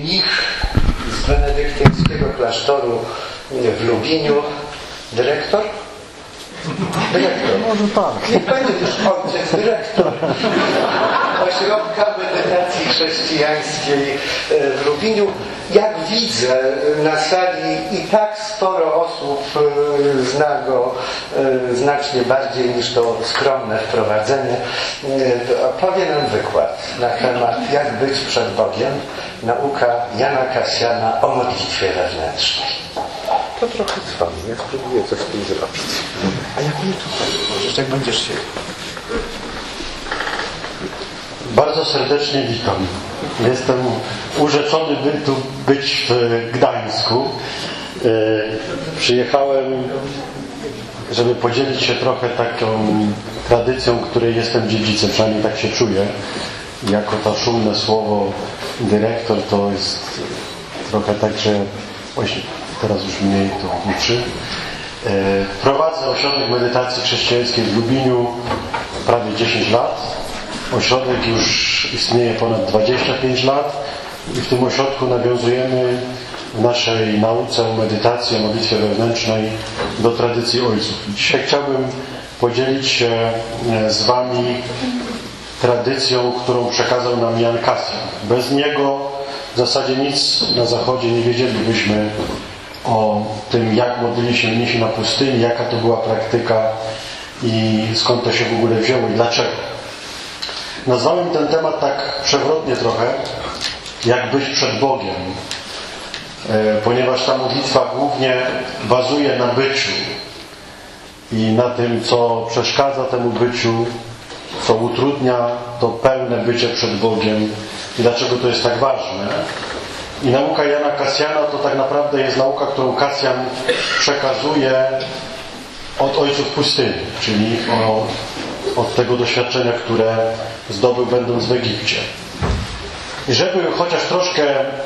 mnich z benedyktyńskiego klasztoru w Lubliniu. Dyrektor? Dyrektor. Może tak. Niech będzie też ojciec dyrektor ośrodka medytacji chrześcijańskiej w Lubliniu. Jak widzę na sali i tak sporo osób zna go znacznie bardziej niż to skromne wprowadzenie. Opowie nam wykład na temat jak być przed Bogiem. Nauka Jana Kasjana o modlitwie wewnętrznej. To trochę trwa, ja spróbuję coś z tym zrobić. A jak mi to możesz, jak będziesz się... Bardzo serdecznie witam. Jestem urzeczony tu być w Gdańsku. Przyjechałem, żeby podzielić się trochę taką tradycją, której jestem dziedzicem, przynajmniej tak się czuję. Jako to szumne słowo dyrektor to jest trochę tak, że właśnie teraz już mniej to uczy. Prowadzę ośrodek medytacji chrześcijańskiej w Lubliniu prawie 10 lat. Ośrodek już istnieje ponad 25 lat i w tym ośrodku nawiązujemy w naszej nauce o medytacji, o modlitwie wewnętrznej do tradycji ojców. Dzisiaj chciałbym podzielić się z Wami tradycją, którą przekazał nam Jan Kasjan. Bez niego w zasadzie nic na Zachodzie nie wiedzielibyśmy o tym, jak modlili się mnisi na pustyni, jaka to była praktyka i skąd to się w ogóle wzięło i dlaczego. Nazwałem ten temat tak przewrotnie trochę, jak być przed Bogiem, ponieważ ta modlitwa głównie bazuje na byciu i na tym, co przeszkadza temu byciu, co utrudnia to pełne bycie przed Bogiem i dlaczego to jest tak ważne. I nauka Jana Kasjana to tak naprawdę jest nauka, którą Kasjan przekazuje od ojców pustyni, czyli od tego doświadczenia, które zdobył będąc w Egipcie. I żeby chociaż troszkę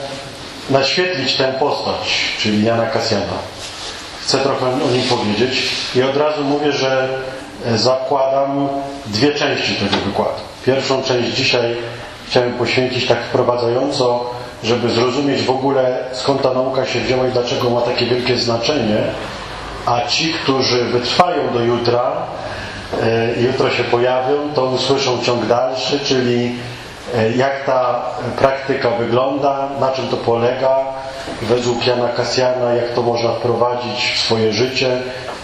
naświetlić tę postać, czyli Jana Kasjana, chcę trochę o nim powiedzieć i od razu mówię, że zakładam dwie części tego wykładu. Pierwszą część dzisiaj chciałem poświęcić tak wprowadzająco, żeby zrozumieć w ogóle skąd ta nauka się wzięła i dlaczego ma takie wielkie znaczenie, a ci, którzy wytrwają do jutra, jutro się pojawią, to usłyszą ciąg dalszy, czyli jak ta praktyka wygląda, na czym to polega według Jana Kasjana, jak to można wprowadzić w swoje życie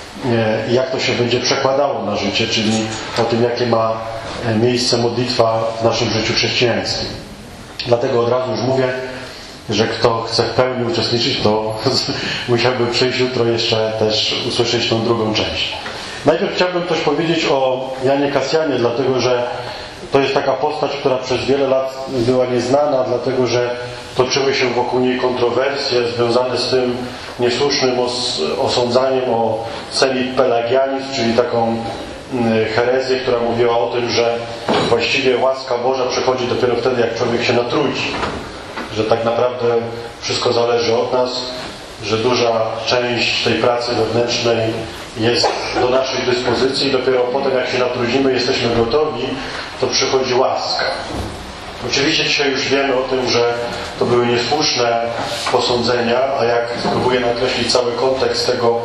i jak to się będzie przekładało na życie, czyli o tym, jakie ma miejsce modlitwa w naszym życiu chrześcijańskim. Dlatego od razu już mówię, że kto chce w pełni uczestniczyć, to musiałby przyjść jutro jeszcze też usłyszeć tą drugą część. Najpierw chciałbym coś powiedzieć o Janie Kasjanie, dlatego że to jest taka postać, która przez wiele lat była nieznana, dlatego że toczyły się wokół niej kontrowersje związane z tym niesłusznym osądzaniem o semipelagianizm, czyli taką herezję, która mówiła o tym, że właściwie łaska Boża przychodzi dopiero wtedy, jak człowiek się natrudzi. Że tak naprawdę wszystko zależy od nas, że duża część tej pracy wewnętrznej jest do naszej dyspozycji i dopiero potem, jak się natrudzimy, jesteśmy gotowi, to przychodzi łaska. Oczywiście dzisiaj już wiemy o tym, że to były niesłuszne posądzenia, a jak spróbuję nakreślić cały kontekst tego,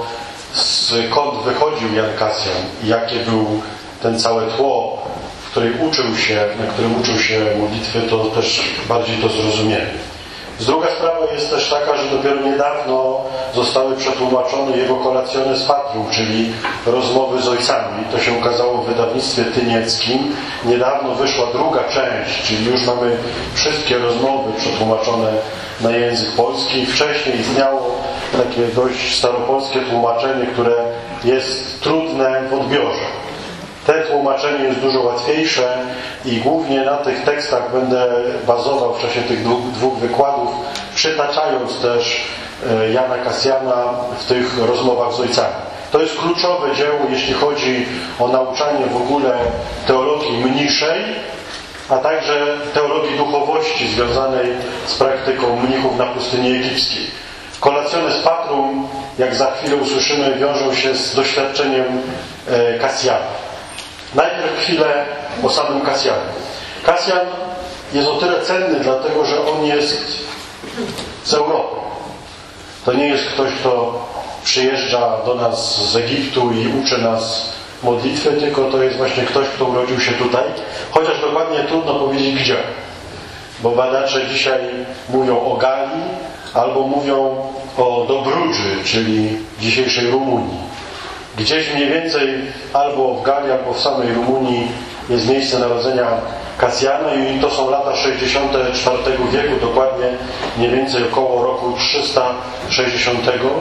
skąd wychodził Jan Kasjan i jakie był ten całe tło, na którym uczył się modlitwy, to też bardziej to zrozumiemy. Druga sprawa jest też taka, że dopiero niedawno zostały przetłumaczone jego Colationes Patrum, czyli rozmowy z ojcami. To się ukazało w wydawnictwie tynieckim. Niedawno wyszła druga część, czyli już mamy wszystkie rozmowy przetłumaczone na język polski. Wcześniej istniało takie dość staropolskie tłumaczenie, które jest trudne w odbiorze. Te tłumaczenie jest dużo łatwiejsze i głównie na tych tekstach będę bazował w czasie tych dwóch wykładów, przytaczając też Jana Kasjana w tych rozmowach z ojcami. To jest kluczowe dzieło, jeśli chodzi o nauczanie w ogóle teologii mniszej, a także teologii duchowości związanej z praktyką mnichów na pustyni egipskiej. Colationes Patrum, jak za chwilę usłyszymy, wiążą się z doświadczeniem Kasjana. Najpierw chwilę o samym Kasjanie. Kasjan jest o tyle cenny, dlatego że on jest z Europy. To nie jest ktoś, kto przyjeżdża do nas z Egiptu i uczy nas modlitwy, tylko to jest właśnie ktoś, kto urodził się tutaj, chociaż dokładnie trudno powiedzieć gdzie. Bo badacze dzisiaj mówią o Galii albo mówią o Dobrudży, czyli dzisiejszej Rumunii. Gdzieś mniej więcej albo w Galii, albo w samej Rumunii jest miejsce narodzenia Kasjana i to są lata 64 wieku, dokładnie mniej więcej około roku 360.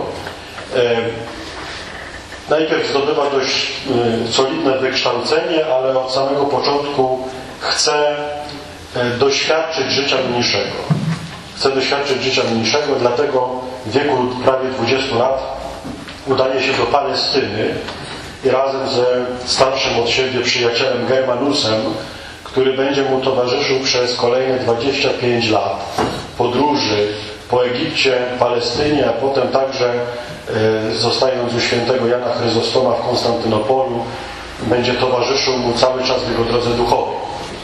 Najpierw zdobywa dość solidne wykształcenie, ale od samego początku chce doświadczyć życia mniejszego. Chce doświadczyć życia mniejszego, dlatego w wieku prawie 20 lat udaje się do Palestyny i razem ze starszym od siebie przyjacielem Germanusem, który będzie mu towarzyszył przez kolejne 25 lat podróży po Egipcie, Palestynie, a potem także zostając u świętego Jana Chryzostoma w Konstantynopolu, będzie towarzyszył mu cały czas w jego drodze duchowej.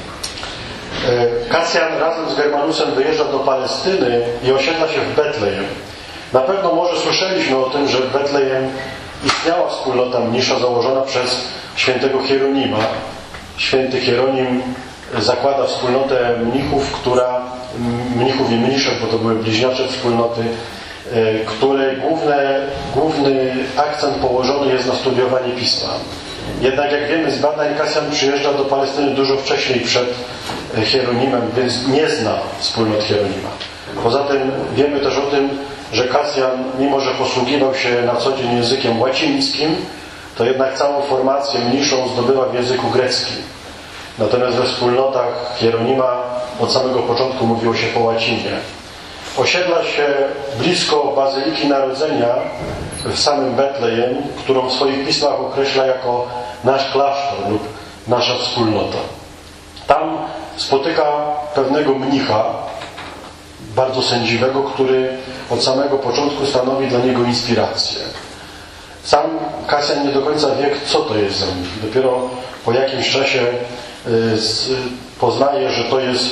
Kasjan razem z Germanusem dojeżdża do Palestyny i osiedla się w Betlejem. Na pewno może słyszeliśmy o tym, że w Betlejem istniała wspólnota mniejsza założona przez świętego Hieronima. Święty Hieronim zakłada wspólnotę mnichów i mniszek, bo to były bliźniacze wspólnoty, której główny akcent położony jest na studiowanie Pisma. Jednak jak wiemy z badań, Kasjan przyjeżdża do Palestyny dużo wcześniej przed Hieronimem, więc nie zna wspólnot Hieronima. Poza tym wiemy też o tym, że Kasjan, mimo że posługiwał się na co dzień językiem łacińskim, to jednak całą formację mniejszą zdobywa w języku greckim. Natomiast we wspólnotach Hieronima od samego początku mówiło się po łacinie. Osiedla się blisko Bazyliki Narodzenia w samym Betlejem, którą w swoich pismach określa jako nasz klasztor lub nasza wspólnota. Tam spotyka pewnego mnicha, bardzo sędziwego, który od samego początku stanowi dla niego inspirację. Sam Kasjan nie do końca wie, co to jest za mnich. Dopiero po jakimś czasie poznaje, że to jest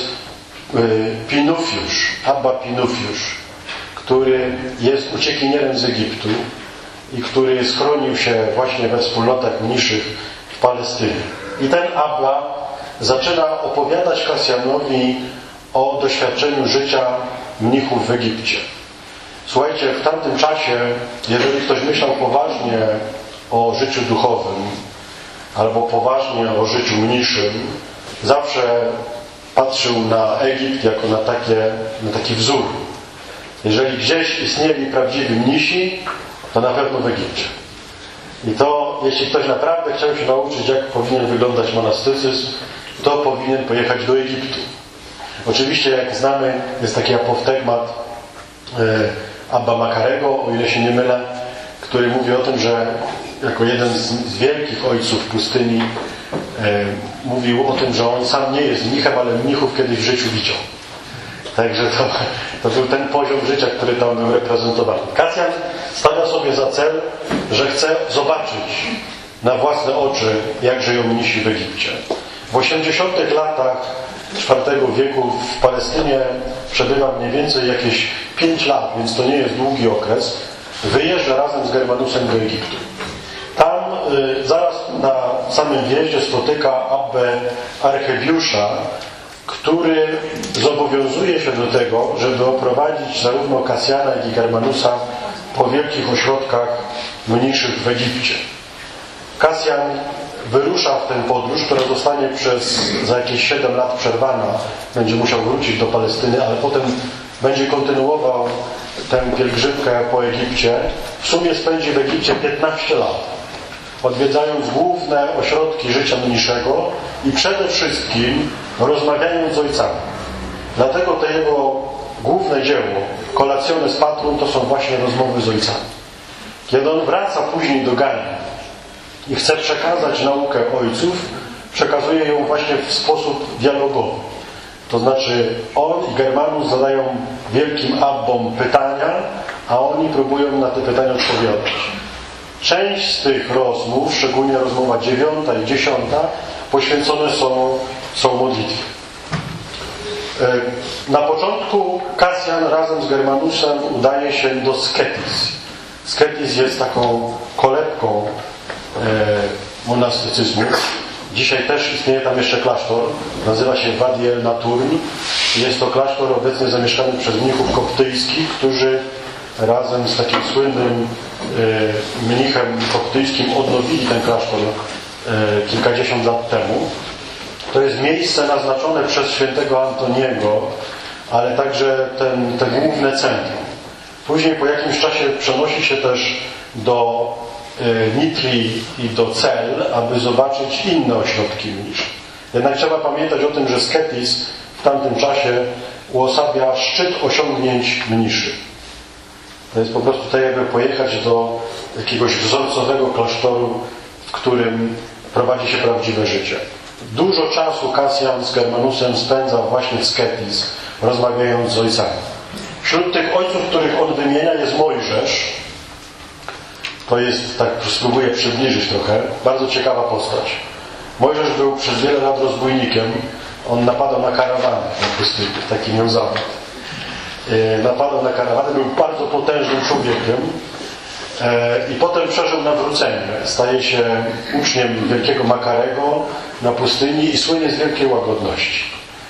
Pinufiusz, Abba Pinufiusz, który jest uciekinierem z Egiptu i który schronił się właśnie we wspólnotach mniejszych w Palestynie. I ten Abba zaczyna opowiadać Kasjanowi o doświadczeniu życia mnichów w Egipcie. Słuchajcie, w tamtym czasie, jeżeli ktoś myślał poważnie o życiu duchowym albo poważnie o życiu mniejszym, zawsze patrzył na Egipt jako na taki wzór. Jeżeli gdzieś istnieli prawdziwi mnisi, to na pewno w Egipcie. I to, jeśli ktoś naprawdę chciał się nauczyć, jak powinien wyglądać monastycyzm, to powinien pojechać do Egiptu. Oczywiście, jak znamy, jest taki apoftegmat Abba Makarego, o ile się nie mylę, który mówi o tym, że jako jeden z wielkich ojców pustyni mówił o tym, że on sam nie jest mnichem, ale mnichów kiedyś w życiu widział. Także to był ten poziom życia, który tam był reprezentowany. Kasjan stawia sobie za cel, że chce zobaczyć na własne oczy, jak żyją mnisi w Egipcie. W 80 latach IV wieku w Palestynie przebywa mniej więcej jakieś 5 lat, więc to nie jest długi okres. Wyjeżdża razem z Germanusem do Egiptu. Tam zaraz na samym wjeździe spotyka Abbę Archebiusza, który zobowiązuje się do tego, żeby oprowadzić zarówno Kasjana, jak i Germanusa po wielkich ośrodkach mniejszych w Egipcie. Kasjan wyrusza w tę podróż, która zostanie za jakieś 7 lat przerwana. Będzie musiał wrócić do Palestyny, ale potem będzie kontynuował tę pielgrzymkę po Egipcie. W sumie spędzi w Egipcie 15 lat, odwiedzając główne ośrodki życia mniejszego i przede wszystkim rozmawiając z ojcami. Dlatego to jego główne dzieło, Colationes Patrum, to są właśnie rozmowy z ojcami. Kiedy on wraca później do Galii i chce przekazać naukę ojców, przekazuje ją właśnie w sposób dialogowy. To znaczy on i Germanus zadają wielkim abbom pytania, a oni próbują na te pytania odpowiadać. Część z tych rozmów, szczególnie rozmowa 9 i 10, poświęcone są modlitwie. Na początku Kasjan Kasjan razem z Germanusem udaje się do Sketis. Sketis jest taką kolebką monastycyzmu. Dzisiaj też istnieje tam jeszcze klasztor. Nazywa się Wadi el Naturn. Jest to klasztor obecnie zamieszkany przez mnichów koptyjskich, którzy razem z takim słynnym mnichem koptyjskim odnowili ten klasztor kilkadziesiąt lat temu. To jest miejsce naznaczone przez świętego Antoniego, ale także te główne centrum. Później po jakimś czasie przenosi się też do Nitrii i do Cel, aby zobaczyć inne ośrodki mnisze. Jednak trzeba pamiętać o tym, że Sketis w tamtym czasie uosabia szczyt osiągnięć mniszy. To jest po prostu tak, jakby pojechać do jakiegoś wzorcowego klasztoru, w którym prowadzi się prawdziwe życie. Dużo czasu Kasjan z Germanusem spędzał właśnie w Sketis, rozmawiając z ojcami. Wśród tych ojców, których on wymienia, jest Mojżesz. To jest, tak spróbuję przybliżyć trochę, bardzo ciekawa postać. Mojżesz był przez wiele lat rozbójnikiem. On napadał na karawany na pustyni, taki miał zawód. Napadał na karawany, był bardzo potężnym człowiekiem i potem przeżył nawrócenie. Staje się uczniem wielkiego Makarego na pustyni i słynie z wielkiej łagodności.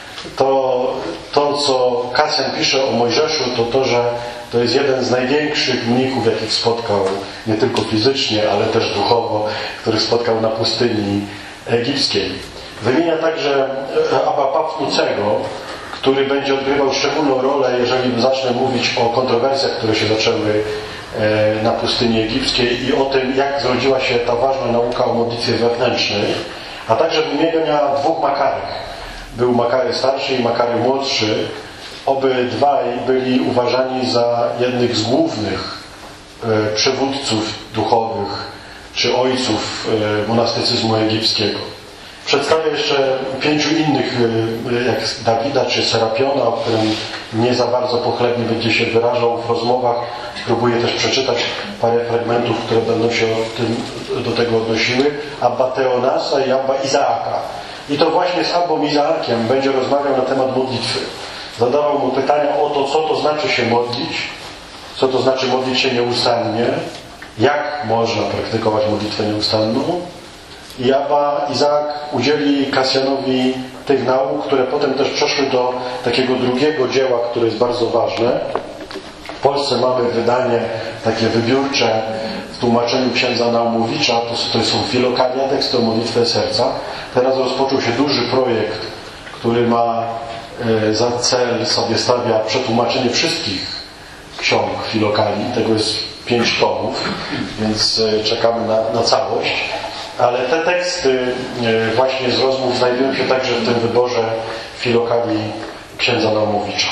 To co Kasjan pisze o Mojżeszu, to, że to jest jeden z największych mnichów, jakich spotkał nie tylko fizycznie, ale też duchowo, których spotkał na pustyni egipskiej. Wymienia także Abba Pafnucego, który będzie odgrywał szczególną rolę, jeżeli zacznę mówić o kontrowersjach, które się zaczęły na pustyni egipskiej i o tym, jak zrodziła się ta ważna nauka o modlitwie wewnętrznej, a także wymienia dwóch Makarek. Był Makary starszy i Makary młodszy. Obydwaj byli uważani za jednych z głównych przywódców duchowych czy ojców monastycyzmu egipskiego. Przedstawię jeszcze 5 innych, jak Dawida czy Serapiona, o którym nie za bardzo pochlebnie będzie się wyrażał w rozmowach. Spróbuję też przeczytać parę fragmentów, które będą się do tego odnosiły. Abba Teonasa i Abba Izaaka. I to właśnie z Abbą Izaakiem będzie rozmawiał na temat modlitwy. Zadawał mu pytania o to, co to znaczy się modlić, co to znaczy modlić się nieustannie, jak można praktykować modlitwę nieustanną. I Abba Izaak udzieli Kasjanowi tych nauk, które potem też przeszły do takiego drugiego dzieła, które jest bardzo ważne. W Polsce mamy wydanie takie wybiórcze w tłumaczeniu księdza Naumowicza, to są Filokalia, teksty o modlitwę serca. Teraz rozpoczął się duży projekt, który ma za cel, sobie stawia przetłumaczenie wszystkich ksiąg Filokalii. Tego jest 5 tomów, więc czekamy na całość. Ale te teksty właśnie z rozmów znajdują się także w tym wyborze Filokalii księdza Naumowicza.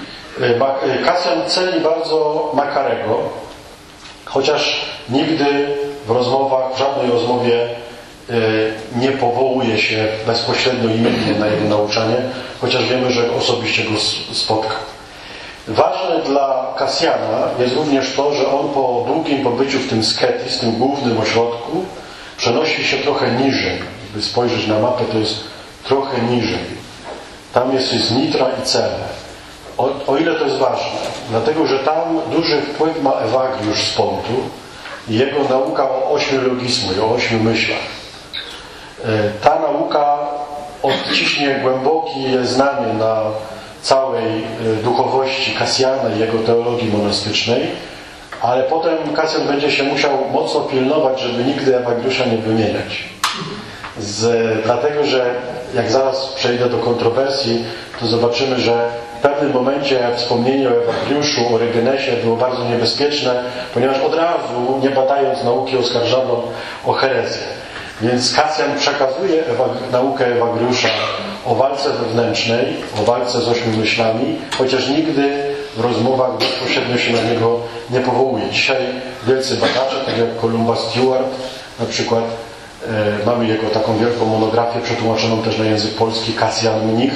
Kasjan ceni bardzo Makarego, chociaż nigdy w rozmowach, w żadnej rozmowie nie powołuje się bezpośrednio imiennie na jego nauczanie, chociaż wiemy, że osobiście go spotkał. Ważne dla Kasjana jest również to, że on po długim pobyciu w tym Sketis, w tym głównym ośrodku, przenosi się trochę niżej. Gdyby spojrzeć na mapę, to jest trochę niżej. Tam jest Nitra i Cele. O ile to jest ważne? Dlatego, że tam duży wpływ ma Ewagriusz z Pontu i jego nauka o 8 logizmu i o 8 myślach. Ta nauka odciśnie głębokie znamię na całej duchowości Kasjana i jego teologii monastycznej, ale potem Kasjan będzie się musiał mocno pilnować, żeby nigdy Ewagriusza nie wymieniać. Dlatego, że jak zaraz przejdę do kontrowersji, to zobaczymy, że w pewnym momencie wspomnienie o Ewagriuszu, o Rygenesie było bardzo niebezpieczne, ponieważ od razu, nie badając nauki, oskarżano o herezję. Więc Kasjan przekazuje naukę Ewagriusza o walce wewnętrznej, o walce z 8 myślami, chociaż nigdy w rozmowach bezpośrednio się na niego nie powołuje. Dzisiaj wielcy badacze, tak jak Columba Stewart na przykład, mamy jego taką wielką monografię przetłumaczoną też na język polski, Kasjan Mnich,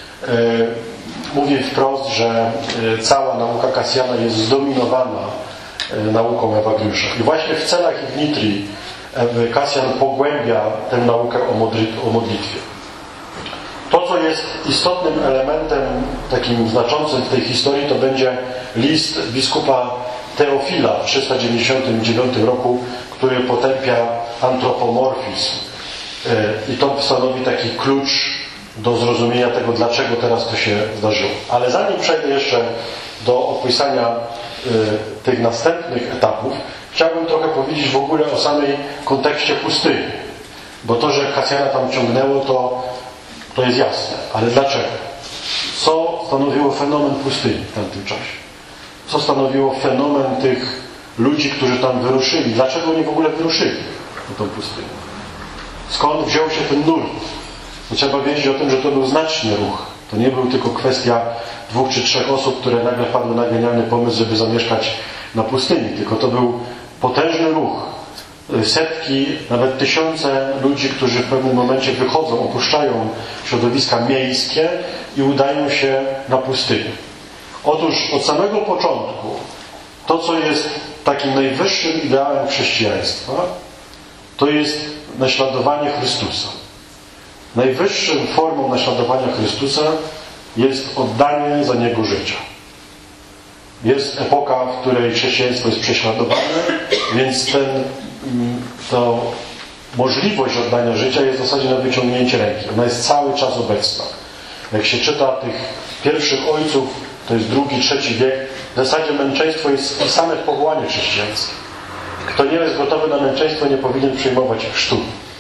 mówi wprost, że cała nauka Kasjana jest zdominowana nauką Ewagriusza. I właśnie w Celach i w Nitrii Kasjan pogłębia tę naukę o modlitwie. To, co jest istotnym elementem, takim znaczącym w tej historii, to będzie list biskupa Teofila w 399 roku, który potępia antropomorfizm. I to stanowi taki klucz do zrozumienia tego, dlaczego teraz to się zdarzyło. Ale zanim przejdę jeszcze do opisania tych następnych etapów, chciałbym trochę powiedzieć w ogóle o samej kontekście pustyni. Bo to, że Kasjana tam ciągnęło, to jest jasne. Ale dlaczego? Co stanowiło fenomen pustyni w tamtym czasie? Co stanowiło fenomen tych ludzi, którzy tam wyruszyli? Dlaczego oni w ogóle wyruszyli na tą pustynię? Skąd wziął się ten nurt? Bo trzeba wiedzieć o tym, że to był znaczny ruch. To nie był tylko kwestia 2 czy 3 osób, które nagle wpadły na genialny pomysł, żeby zamieszkać na pustyni. Tylko to był potężny ruch. Setki, nawet tysiące ludzi, którzy w pewnym momencie wychodzą, opuszczają środowiska miejskie i udają się na pustynię. Otóż od samego początku to, co jest takim najwyższym ideałem chrześcijaństwa, to jest naśladowanie Chrystusa. Najwyższą formą naśladowania Chrystusa jest oddanie za Niego życia. Jest epoka, w której chrześcijaństwo jest prześladowane, więc to możliwość oddania życia jest w zasadzie na wyciągnięcie ręki. Ona jest cały czas obecna. Jak się czyta tych pierwszych ojców, to jest II, III wiek, w zasadzie męczeństwo jest wpisane w powołanie chrześcijańskie. Kto nie jest gotowy na męczeństwo, nie powinien przyjmować chrztu.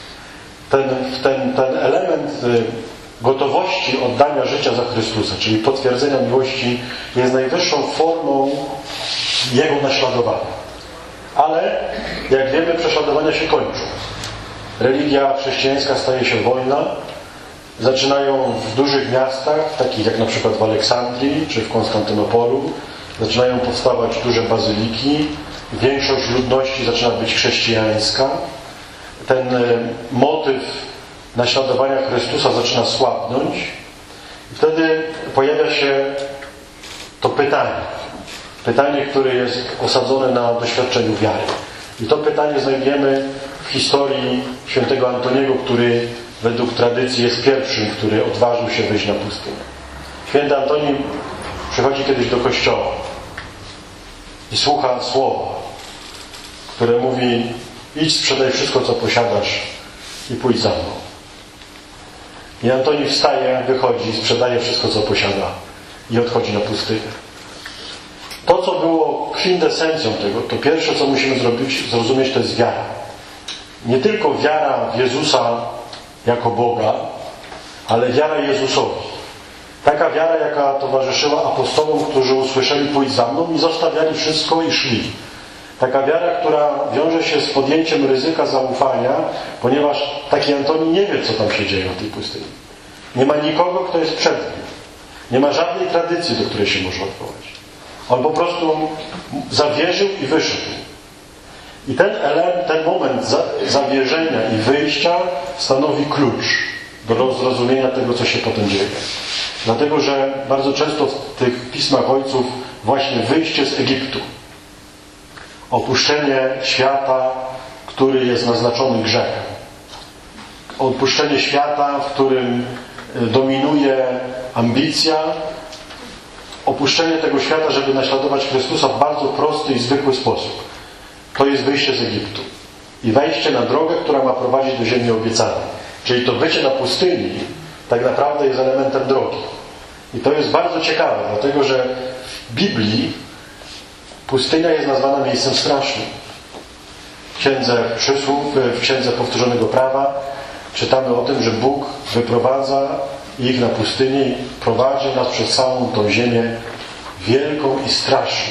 Ten element gotowości oddania życia za Chrystusa, czyli potwierdzenia miłości, jest najwyższą formą Jego naśladowania. Ale, jak wiemy, prześladowania się kończą. Religia chrześcijańska staje się wolna. Zaczynają w dużych miastach, takich jak na przykład w Aleksandrii czy w Konstantynopolu, zaczynają powstawać duże bazyliki. Większość ludności zaczyna być chrześcijańska. Ten motyw naśladowania Chrystusa zaczyna słabnąć. I wtedy pojawia się to pytanie. Pytanie, które jest osadzone na doświadczeniu wiary. I to pytanie znajdziemy w historii świętego Antoniego, który według tradycji jest pierwszym, który odważył się wyjść na pustynię. Święty Antoni przychodzi kiedyś do kościoła i słucha słowa, które mówi: idź, sprzedaj wszystko, co posiadasz i pójdź za mną. I Antoni wstaje, wychodzi, sprzedaje wszystko, co posiada i odchodzi na pustynię. To, co było kwintesencją tego, to pierwsze, co musimy zrozumieć, to jest wiara. Nie tylko wiara w Jezusa jako Boga, ale wiara Jezusowi. Taka wiara, jaka towarzyszyła apostołom, którzy usłyszeli: pójdź za mną, i zostawiali wszystko i szli. Taka wiara, która wiąże się z podjęciem ryzyka zaufania, ponieważ taki Antoni nie wie, co tam się dzieje w tej pustyni. Nie ma nikogo, kto jest przed nim. Nie ma żadnej tradycji, do której się może odwołać. On po prostu zawierzył i wyszedł. I ten moment zawierzenia i wyjścia stanowi klucz do zrozumienia tego, co się potem dzieje. Dlatego, że bardzo często w tych pismach ojców właśnie wyjście z Egiptu, opuszczenie świata, który jest naznaczony grzechem, opuszczenie świata, w którym dominuje ambicja, opuszczenie tego świata, żeby naśladować Chrystusa w bardzo prosty i zwykły sposób. To jest wyjście z Egiptu. I wejście na drogę, która ma prowadzić do ziemi obiecanej. Czyli to bycie na pustyni tak naprawdę jest elementem drogi. I to jest bardzo ciekawe, dlatego że w Biblii pustynia jest nazwana miejscem strasznym. W Księdze Przysłów, w Księdze Powtórzonego Prawa czytamy o tym, że Bóg wyprowadza ich na pustynię i prowadzi nas przez całą tą ziemię wielką i straszną.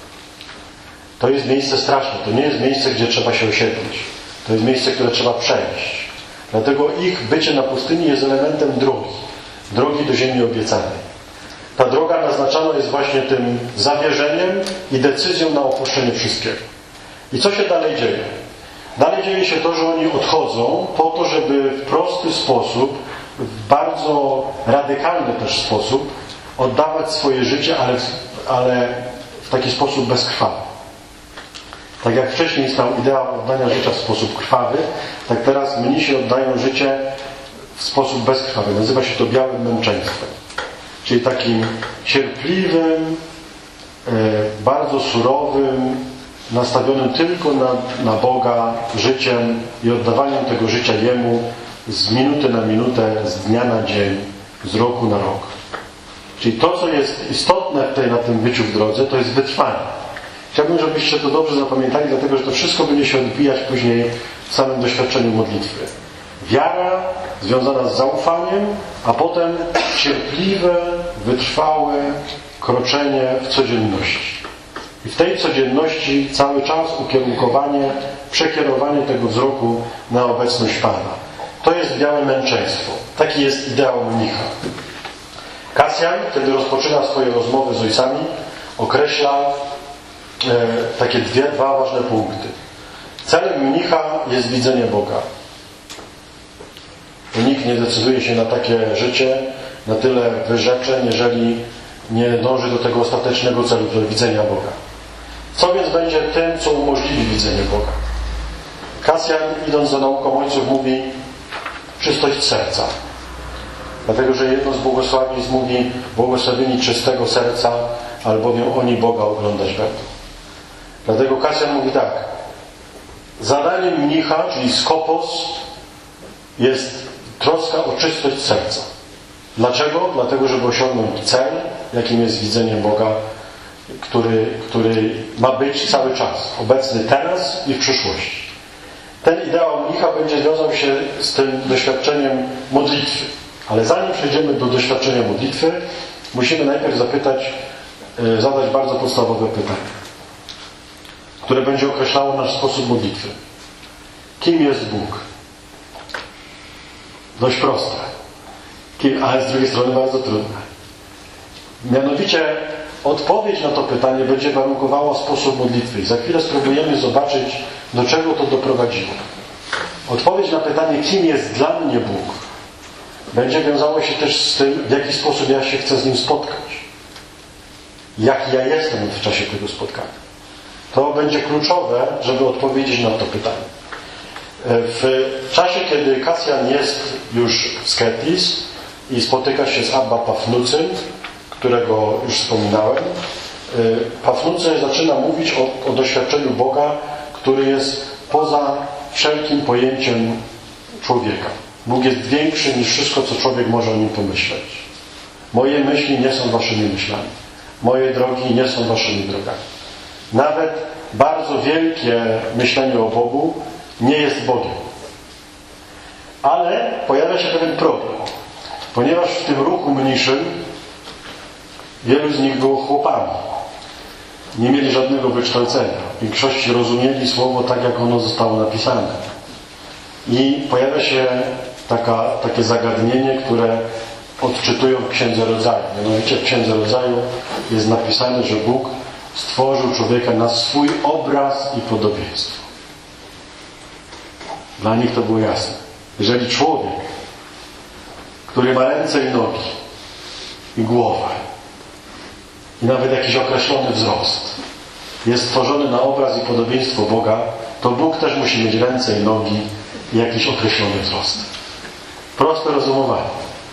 To jest miejsce straszne. To nie jest miejsce, gdzie trzeba się osiedlić. To jest miejsce, które trzeba przejść. Dlatego ich bycie na pustyni jest elementem drogi. Drogi do ziemi obiecanej. Ta droga naznaczana jest właśnie tym zawierzeniem i decyzją na opuszczenie wszystkiego. I co się dalej dzieje? Dalej dzieje się to, że oni odchodzą po to, żeby w prosty sposób, w bardzo radykalny też sposób oddawać swoje życie, ale w taki sposób bezkrwawy. Tak jak wcześniej stał ideał oddania życia w sposób krwawy, tak teraz mnisi oddają życie w w sposób bezkrwawy. Nazywa się to białym męczeństwem. Czyli takim cierpliwym, bardzo surowym, nastawionym tylko na Boga życiem i oddawaniem tego życia Jemu z minuty na minutę, z dnia na dzień, z roku na rok. Czyli to, co jest istotne na tym byciu w drodze, to jest wytrwanie. Chciałbym, żebyście to dobrze zapamiętali, dlatego że to wszystko będzie się odbijać później w samym doświadczeniu modlitwy. Wiara związana z zaufaniem, a potem cierpliwe, wytrwałe kroczenie w codzienności. I w tej codzienności cały czas ukierunkowanie, przekierowanie tego wzroku na obecność Pana. To jest białe męczeństwo. Taki jest ideał mnicha. Kasjan, kiedy rozpoczyna swoje rozmowy z ojcami, określa takie dwa ważne punkty. Celem mnicha jest widzenie Boga. Nikt nie decyduje się na takie życie, na tyle wyrzeczeń, jeżeli nie dąży do tego ostatecznego celu, do widzenia Boga. Co więc będzie tym, co umożliwi widzenie Boga? Kasjan, idąc za nauką ojców, mówi czystość serca. Dlatego, że jedno z błogosławieństw mówi błogosławieni czystego serca, albowiem oni Boga oglądać będą. Dlatego Kasjan mówi tak. Zadaniem mnicha, czyli skopos, jest troska o czystość serca. Dlaczego? Dlatego, żeby osiągnąć cel, jakim jest widzenie Boga, który ma być cały czas, obecny teraz i w przyszłości. Ten ideał mnicha będzie wiązał się z tym doświadczeniem modlitwy. Ale zanim przejdziemy do doświadczenia modlitwy, musimy najpierw zadać bardzo podstawowe pytanie, które będzie określało nasz sposób modlitwy. Kim jest Bóg? Dość proste. Ale z drugiej strony bardzo trudne. Mianowicie odpowiedź na to pytanie będzie warunkowała sposób modlitwy. I za chwilę spróbujemy zobaczyć, do czego to doprowadziło. Odpowiedź na pytanie, kim jest dla mnie Bóg, będzie wiązało się też z tym, w jaki sposób ja się chcę z Nim spotkać. Jaki ja jestem w czasie tego spotkania. To będzie kluczowe, żeby odpowiedzieć na to pytanie. W czasie, kiedy Kasjan jest już w Sketis i spotyka się z Abba Pafnucym, którego już wspominałem, Pafnucy zaczyna mówić o doświadczeniu Boga, który jest poza wszelkim pojęciem człowieka. Bóg jest większy niż wszystko, co człowiek może o nim pomyśleć. Moje myśli nie są waszymi myślami. Moje drogi nie są waszymi drogami. Nawet bardzo wielkie myślenie o Bogu nie jest Bogiem. Ale pojawia się pewien problem. Ponieważ w tym ruchu mniszym wielu z nich było chłopami. Nie mieli żadnego wykształcenia. W większości rozumieli słowo tak, jak ono zostało napisane. I pojawia się takie zagadnienie, które odczytują w Księdze Rodzaju. Mianowicie w Księdze Rodzaju jest napisane, że Bóg stworzył człowieka na swój obraz i podobieństwo. Dla nich to było jasne. Jeżeli człowiek, który ma ręce i nogi i głowę i nawet jakiś określony wzrost, jest stworzony na obraz i podobieństwo Boga, to Bóg też musi mieć ręce i nogi i jakiś określony wzrost. Proste rozumowanie.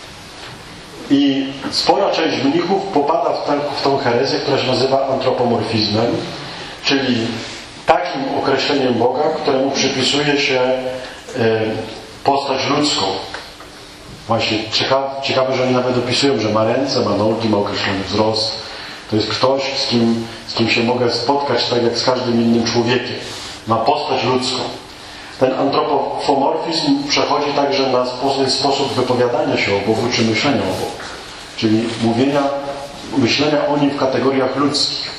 I spora część mnichów popada w tą herezję, która się nazywa antropomorfizmem, czyli takim określeniem Boga, któremu przypisuje się postać ludzką. Właśnie ciekawe, że oni nawet opisują, że ma ręce, ma nogi, ma określony wzrost. To jest ktoś, z kim się mogę spotkać tak jak z każdym innym człowiekiem. Ma postać ludzką. Ten antropomorfizm przechodzi także na sposób wypowiadania się o Bogu czy myślenia o Bogu. Czyli myślenia o Nim w kategoriach ludzkich.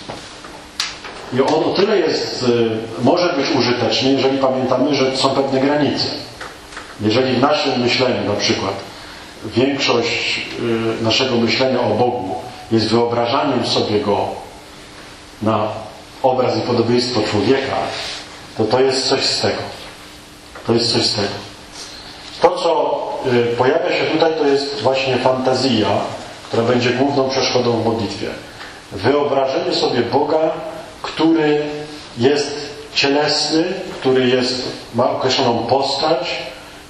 I on o tyle może być użyteczny, jeżeli pamiętamy, że są pewne granice. Jeżeli w naszym myśleniu na przykład większość naszego myślenia o Bogu jest wyobrażaniem sobie Go na obraz i podobieństwo człowieka, to jest coś z tego. To jest coś z tego. To, co pojawia się tutaj, to jest właśnie fantazja, która będzie główną przeszkodą w modlitwie. Wyobrażenie sobie Boga, który jest cielesny, który ma określoną postać,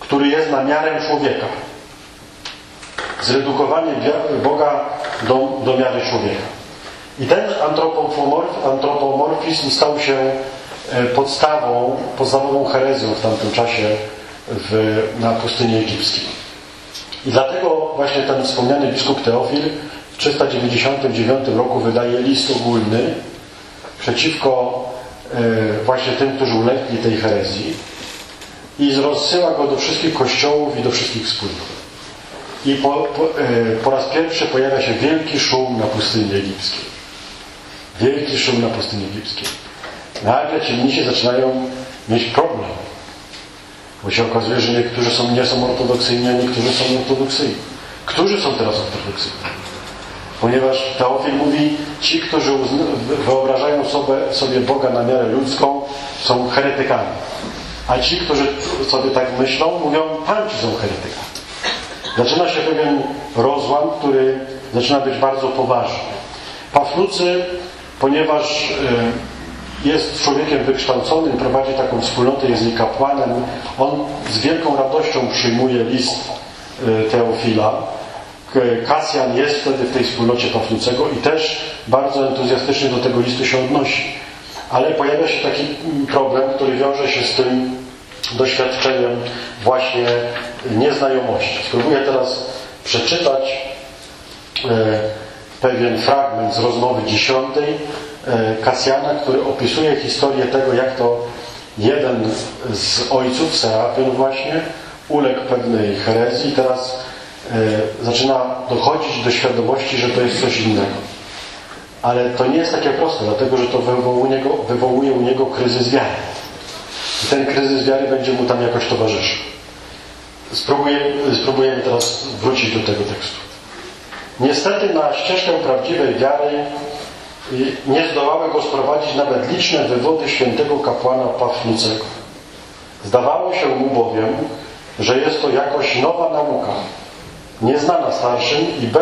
który jest na miarę człowieka. Zredukowanie Boga do miary człowieka. I ten antropomorfizm stał się podstawową herezją w tamtym czasie na pustyni egipskiej. I dlatego właśnie ten wspomniany biskup Teofil w 399 roku wydaje list ogólny przeciwko właśnie tym, którzy ulegli tej herezji i rozsyła go do wszystkich kościołów i do wszystkich wspólnot. I po raz pierwszy pojawia się wielki szum na pustyni egipskiej. Wielki szum na pustyni egipskiej. Nagle ci mnisi zaczynają mieć problem. Bo się okazuje, że niektórzy nie są ortodoksyjni, a niektórzy są ortodoksyjni. Którzy są teraz ortodoksyjni? Ponieważ Teofil mówi, ci, którzy wyobrażają sobie Boga na miarę ludzką, są heretykami. A ci, którzy sobie tak myślą, mówią, tamci są heretykami. Zaczyna się pewien rozłam, który zaczyna być bardzo poważny. Pafnucy, ponieważ jest człowiekiem wykształconym, prowadzi taką wspólnotę, jest jej kapłanem, on z wielką radością przyjmuje list Teofila. Kasjan jest wtedy w tej wspólnocie Pafnucego i też bardzo entuzjastycznie do tego listu się odnosi. Ale pojawia się taki problem, który wiąże się z tym doświadczeniem właśnie nieznajomości. Spróbuję teraz przeczytać pewien fragment z rozmowy 10 Kasjana, który opisuje historię tego, jak to jeden z ojców, Serapion właśnie, uległ pewnej herezji i teraz zaczyna dochodzić do świadomości, że to jest coś innego. Ale to nie jest takie proste, dlatego że to wywołuje u niego kryzys wiary. I ten kryzys wiary będzie mu tam jakoś towarzyszył. Spróbujemy teraz wrócić do tego tekstu. Niestety na ścieżkę prawdziwej wiary nie zdołały go sprowadzić nawet liczne wywody świętego kapłana Pafnucego. Zdawało się mu bowiem, że jest to jakoś nowa nauka, nieznana starszym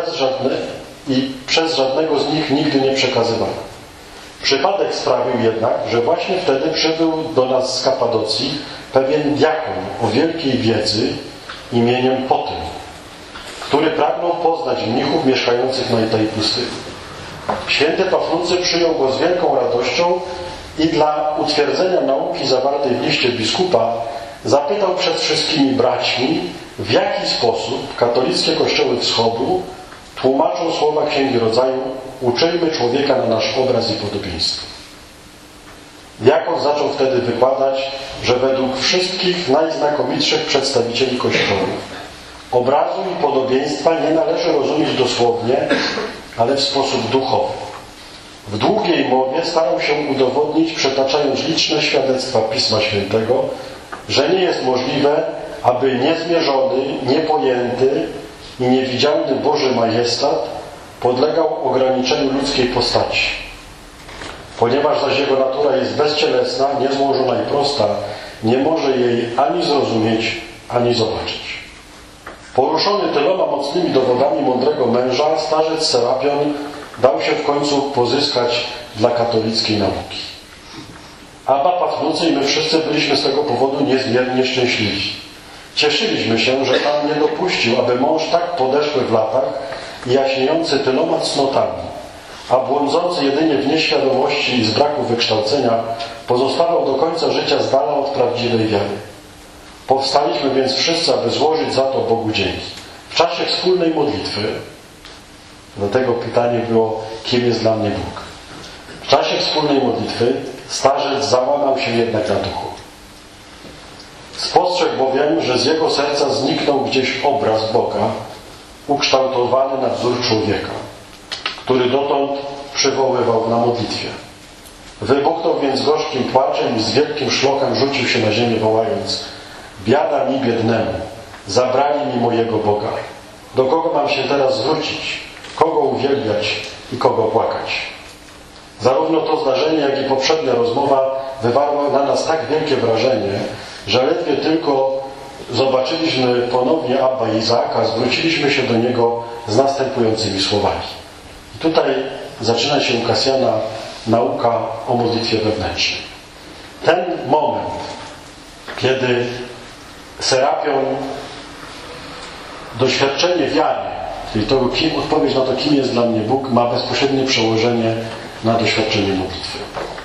i przez żadnego z nich nigdy nie przekazywana. Przypadek sprawił jednak, że właśnie wtedy przybył do nas z Kapadocji pewien diakon o wielkiej wiedzy imieniem Potym, który pragnął poznać mnichów mieszkających na tej pustyni. Święty Pafnucy przyjął go z wielką radością i dla utwierdzenia nauki zawartej w liście biskupa zapytał przed wszystkimi braćmi, w jaki sposób katolickie kościoły wschodu tłumaczą słowa Księgi Rodzaju: uczyjmy człowieka na nasz obraz i podobieństwo. Diakon zaczął wtedy wykładać, że według wszystkich najznakomitszych przedstawicieli kościołów obrazu i podobieństwa nie należy rozumieć dosłownie, ale w sposób duchowy. W długiej mowie starał się udowodnić, przetaczając liczne świadectwa Pisma Świętego, że nie jest możliwe, aby niezmierzony, niepojęty i niewidzialny Boży majestat podlegał ograniczeniu ludzkiej postaci. Ponieważ zaś jego natura jest bezcielesna, niezłożona i prosta, nie może jej ani zrozumieć, ani zobaczyć. Poruszony tyloma mocnymi dowodami mądrego męża, starzec Serapion dał się w końcu pozyskać dla katolickiej nauki. Abba Pafnucy i my wszyscy byliśmy z tego powodu niezmiernie szczęśliwi. Cieszyliśmy się, że Pan nie dopuścił, aby mąż tak podeszły w latach i jaśniejący tyloma cnotami, a błądzący jedynie w nieświadomości i z braku wykształcenia, pozostawał do końca życia z dala od prawdziwej wiary. Powstaliśmy więc wszyscy, aby złożyć za to Bogu dzięki. W czasie wspólnej modlitwy, dlatego pytanie było, kim jest dla mnie Bóg? W czasie wspólnej modlitwy starzec załamał się jednak na duchu. Spostrzegł bowiem, że z jego serca zniknął gdzieś obraz Boga, ukształtowany na wzór człowieka, który dotąd przywoływał na modlitwie. Wybuchnął więc gorzkim płaczem i z wielkim szlokiem rzucił się na ziemię, wołając: biada mi biednemu, zabrali mi mojego Boga. Do kogo mam się teraz zwrócić? Kogo uwielbiać i kogo płakać? Zarówno to zdarzenie, jak i poprzednia rozmowa wywarła na nas tak wielkie wrażenie, że ledwie tylko zobaczyliśmy ponownie Abba Izaaka, zwróciliśmy się do niego z następującymi słowami. I tutaj zaczyna się u Kasjana nauka o modlitwie wewnętrznej. Ten moment, kiedy serapion doświadczenie wiary, czyli to, odpowiedź na to, kim jest dla mnie Bóg, ma bezpośrednie przełożenie na doświadczenie modlitwy.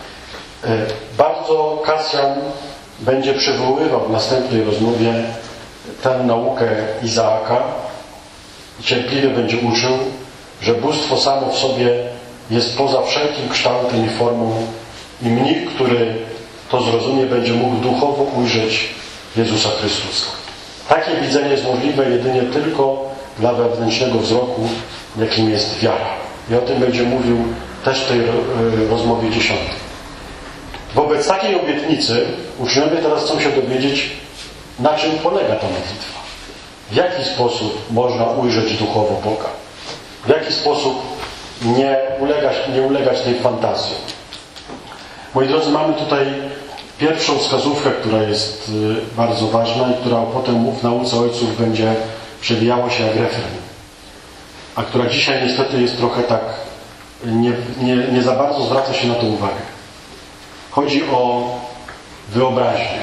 Bardzo Kasjan będzie przywoływał w następnej rozmowie tę naukę Izaaka i cierpliwie będzie uczył, że bóstwo samo w sobie jest poza wszelkim kształtem i formą i mnich, który to zrozumie, będzie mógł duchowo ujrzeć Jezusa Chrystusa. Takie widzenie jest możliwe jedynie tylko dla wewnętrznego wzroku, jakim jest wiara. I o tym będzie mówił też w tej rozmowie 10. Wobec takiej obietnicy uczniowie teraz chcą się dowiedzieć, na czym polega ta modlitwa. W jaki sposób można ujrzeć duchowo Boga. W jaki sposób nie ulegać tej fantazji. Moi drodzy, mamy tutaj pierwszą wskazówkę, która jest bardzo ważna i która potem w nauce ojców będzie przewijała się jak refren. A która dzisiaj niestety jest trochę tak, nie za bardzo zwraca się na to uwagę. Chodzi o wyobraźnię.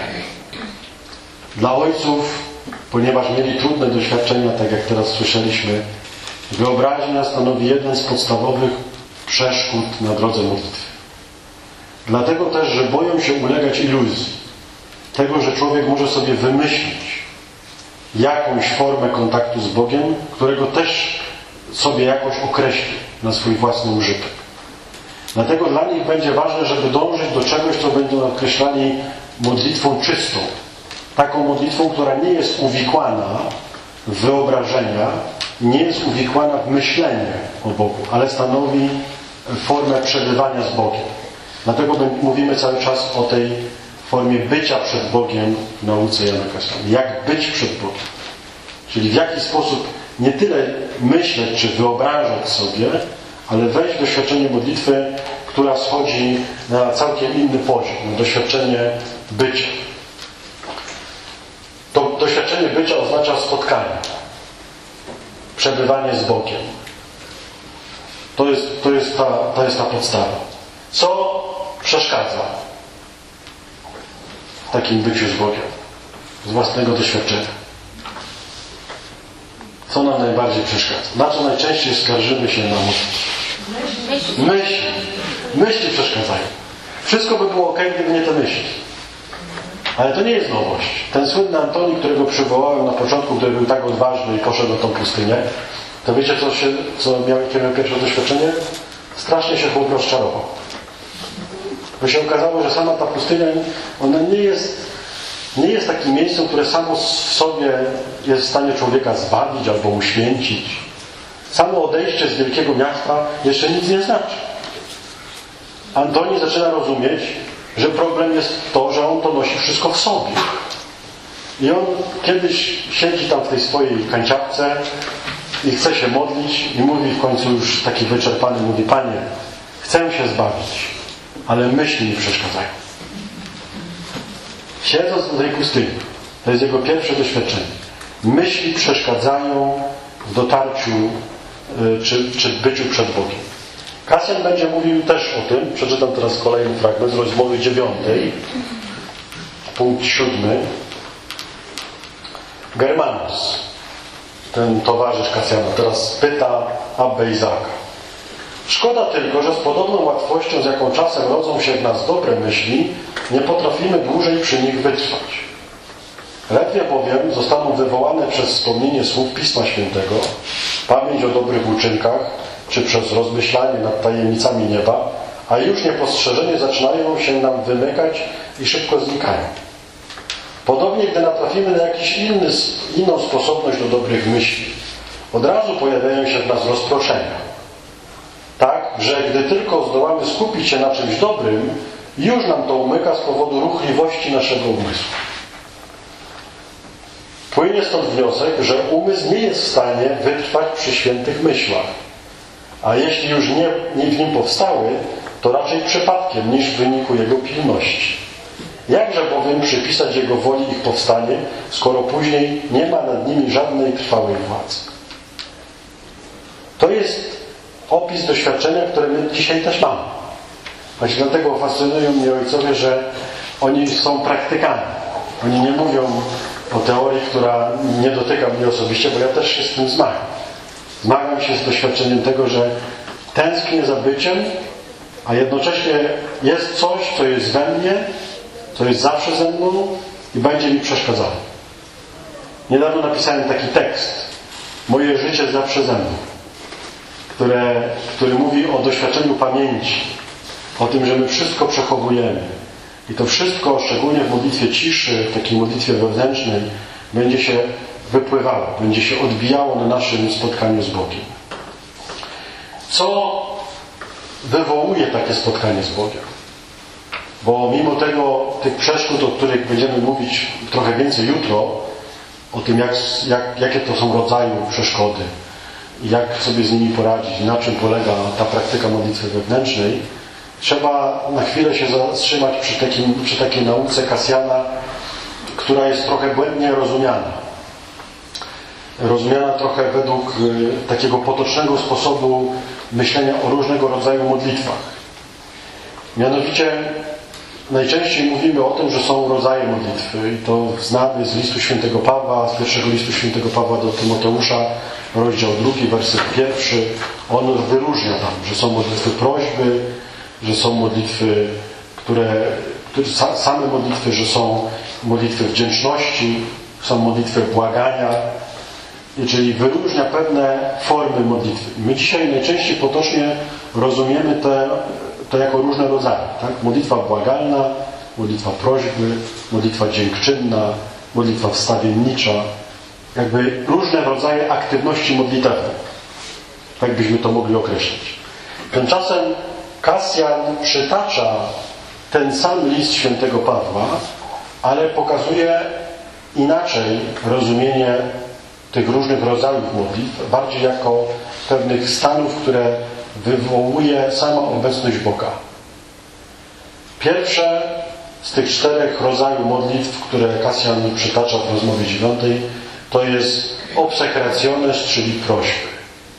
Dla ojców, ponieważ mieli trudne doświadczenia, tak jak teraz słyszeliśmy, wyobraźnia stanowi jeden z podstawowych przeszkód na drodze modlitwy. Dlatego też, że boją się ulegać iluzji. Tego, że człowiek może sobie wymyślić jakąś formę kontaktu z Bogiem, którego też sobie jakoś określi na swój własny użytek. Dlatego dla nich będzie ważne, żeby dążyć do czegoś, co będą określali modlitwą czystą. Taką modlitwą, która nie jest uwikłana w wyobrażenia, nie jest uwikłana w myślenie o Bogu, ale stanowi formę przebywania z Bogiem. Dlatego mówimy cały czas o tej formie bycia przed Bogiem w nauce Jana Kasjana. Jak być przed Bogiem. Czyli w jaki sposób nie tyle myśleć czy wyobrażać sobie, ale wejść w doświadczenie modlitwy, która schodzi na całkiem inny poziom, na doświadczenie bycia. To doświadczenie bycia oznacza spotkanie. Przebywanie z Bogiem. To jest ta podstawa. Co przeszkadza w takim byciu z Bogiem? Z własnego doświadczenia. Co nam najbardziej przeszkadza? Na co najczęściej skarżymy się na myśli. Myśli przeszkadzają. Wszystko by było ok, gdyby nie te myśli. Ale to nie jest nowość. Ten słynny Antoni, którego przywołałem na początku, który był tak odważny i poszedł na tą pustynię, to wiecie, jakie miał pierwsze doświadczenie? Strasznie się chłop rozczarował. Bo się okazało, że sama ta pustynia, ona nie jest takim miejscem, które samo w sobie jest w stanie człowieka zbawić albo uświęcić. Samo odejście z wielkiego miasta jeszcze nic nie znaczy. Antoni zaczyna rozumieć, że problem jest to, że on to nosi wszystko w sobie. I on kiedyś siedzi tam w tej swojej kanciapce i chce się modlić i mówi w końcu już taki wyczerpany, mówi: Panie, chcę się zbawić, ale myśli mi przeszkadzają. Siedząc w tej pustyni, to jest jego pierwsze doświadczenie. Myśli przeszkadzają w dotarciu czy byciu przed Bogiem. Kasjan będzie mówił też o tym, przeczytam teraz kolejny fragment z rozmowy 9, punkt 7. Germanus, ten towarzysz Kasjana, teraz pyta Abbę Izaaka: szkoda tylko, że z podobną łatwością, z jaką czasem rodzą się w nas dobre myśli, nie potrafimy dłużej przy nich wytrwać. Ledwie bowiem zostaną wywołane przez wspomnienie słów Pisma Świętego, pamięć o dobrych uczynkach, czy przez rozmyślanie nad tajemnicami nieba, a już niepostrzeżenie zaczynają się nam wymykać i szybko znikają. Podobnie, gdy natrafimy na jakiś inną sposobność do dobrych myśli, od razu pojawiają się w nas rozproszenia. Tak, że gdy tylko zdołamy skupić się na czymś dobrym, już nam to umyka z powodu ruchliwości naszego umysłu. Płynie stąd wniosek, że umysł nie jest w stanie wytrwać przy świętych myślach, a jeśli już nie w nim powstały, to raczej przypadkiem niż w wyniku jego pilności. Jakże bowiem przypisać jego woli ich powstanie, skoro później nie ma nad nimi żadnej trwałej władzy? To jest opis doświadczenia, które my dzisiaj też mamy. Właśnie dlatego fascynują mnie ojcowie, że oni są praktykami. Oni nie mówią o teorii, która nie dotyka mnie osobiście, bo ja też się z tym zmagam. Zmagam się z doświadczeniem tego, że tęsknię za byciem, a jednocześnie jest coś, co jest we mnie, co jest zawsze ze mną i będzie mi przeszkadzało. Niedawno napisałem taki tekst. Moje życie zawsze ze mną. Który mówi o doświadczeniu pamięci. O tym, że my wszystko przechowujemy. I to wszystko, szczególnie w modlitwie ciszy, w takiej modlitwie wewnętrznej, będzie się wypływało, będzie się odbijało na naszym spotkaniu z Bogiem. Co wywołuje takie spotkanie z Bogiem? Bo mimo tych przeszkód, o których będziemy mówić trochę więcej jutro, o tym, jakie to są rodzaje przeszkody i jak sobie z nimi poradzić, na czym polega ta praktyka modlitwy wewnętrznej, trzeba na chwilę się zatrzymać przy takiej nauce Kasjana, która jest trochę błędnie rozumiana. Rozumiana trochę według takiego potocznego sposobu myślenia o różnego rodzaju modlitwach. Mianowicie najczęściej mówimy o tym, że są rodzaje modlitwy i to znamy z listu świętego Pawła, z pierwszego listu świętego Pawła do Tymoteusza, rozdział 2, werset 1. On wyróżnia tam, że są modlitwy prośby, że są modlitwy, same modlitwy, że są modlitwy wdzięczności, są modlitwy błagania, czyli wyróżnia pewne formy modlitwy. My dzisiaj najczęściej potocznie rozumiemy to jako różne rodzaje. Tak? Modlitwa błagalna, modlitwa prośby, modlitwa dziękczynna, modlitwa wstawiennicza. Jakby różne rodzaje aktywności modlitewnej. Tak byśmy to mogli określić. Tymczasem Kasjan przytacza ten sam list świętego Pawła, ale pokazuje inaczej rozumienie tych różnych rodzajów modlitw, bardziej jako pewnych stanów, które wywołuje sama obecność Boga. Pierwsze z tych 4 rodzajów modlitw, które Kasjan przytacza w rozmowie 9, to jest obsekrationes, czyli prośby.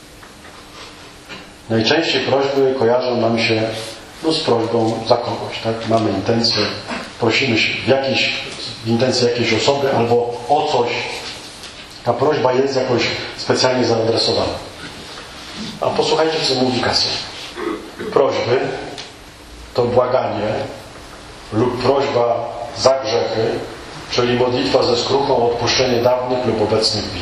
Najczęściej prośby kojarzą nam się z prośbą za kogoś. Tak? Mamy intencję, prosimy się w intencji jakiejś osoby albo o coś. Ta prośba jest jakoś specjalnie zaadresowana. A posłuchajcie, co mówi Kasjan. Prośby to błaganie lub prośba za grzechy, czyli modlitwa ze skruchą o odpuszczenie dawnych lub obecnych win.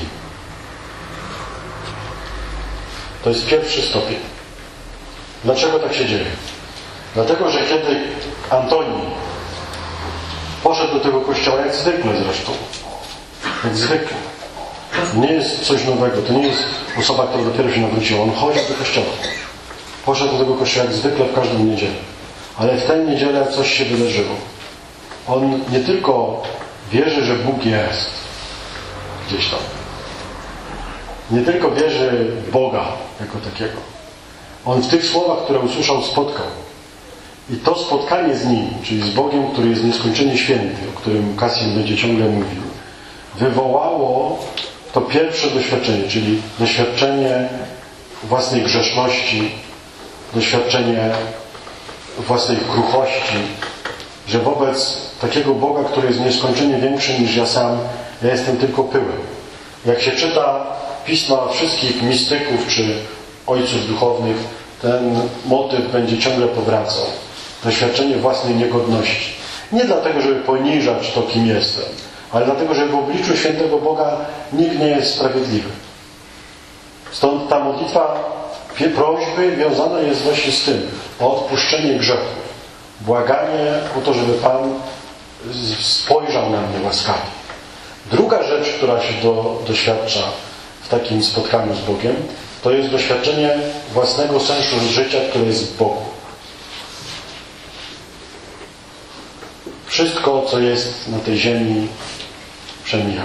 To jest pierwszy stopień. Dlaczego tak się dzieje? Dlatego, że kiedy Antoni poszedł do tego kościoła, jak zwykle zresztą, jak zwykle, nie jest coś nowego, to nie jest osoba, która dopiero się nawróciła, on chodził do kościoła. Poszedł do tego kościoła jak zwykle w każdą niedzielę. Ale w tę niedzielę coś się wydarzyło. On nie tylko wierzy, że Bóg jest gdzieś tam. Nie tylko wierzy w Boga jako takiego. On w tych słowach, które usłyszał, spotkał. I to spotkanie z Nim, czyli z Bogiem, który jest nieskończenie święty, o którym Kasjan będzie ciągle mówił, wywołało to pierwsze doświadczenie, czyli doświadczenie własnej grzeszności, doświadczenie własnej kruchości, że wobec takiego Boga, który jest nieskończenie większy niż ja sam, ja jestem tylko pyłem. Jak się czyta pisma wszystkich mistyków czy ojców duchownych, ten motyw będzie ciągle powracał. Doświadczenie własnej niegodności. Nie dlatego, żeby poniżać to, kim jestem, ale dlatego, że w obliczu świętego Boga nikt nie jest sprawiedliwy. Stąd ta modlitwa prośby wiązana jest właśnie z tym, o odpuszczenie grzechów. Błaganie o to, żeby Pan spojrzał na mnie łaskawie. Druga rzecz, która się doświadcza w takim spotkaniu z Bogiem, to jest doświadczenie własnego sensu życia, które jest w Bogu. Wszystko, co jest na tej ziemi, przemija.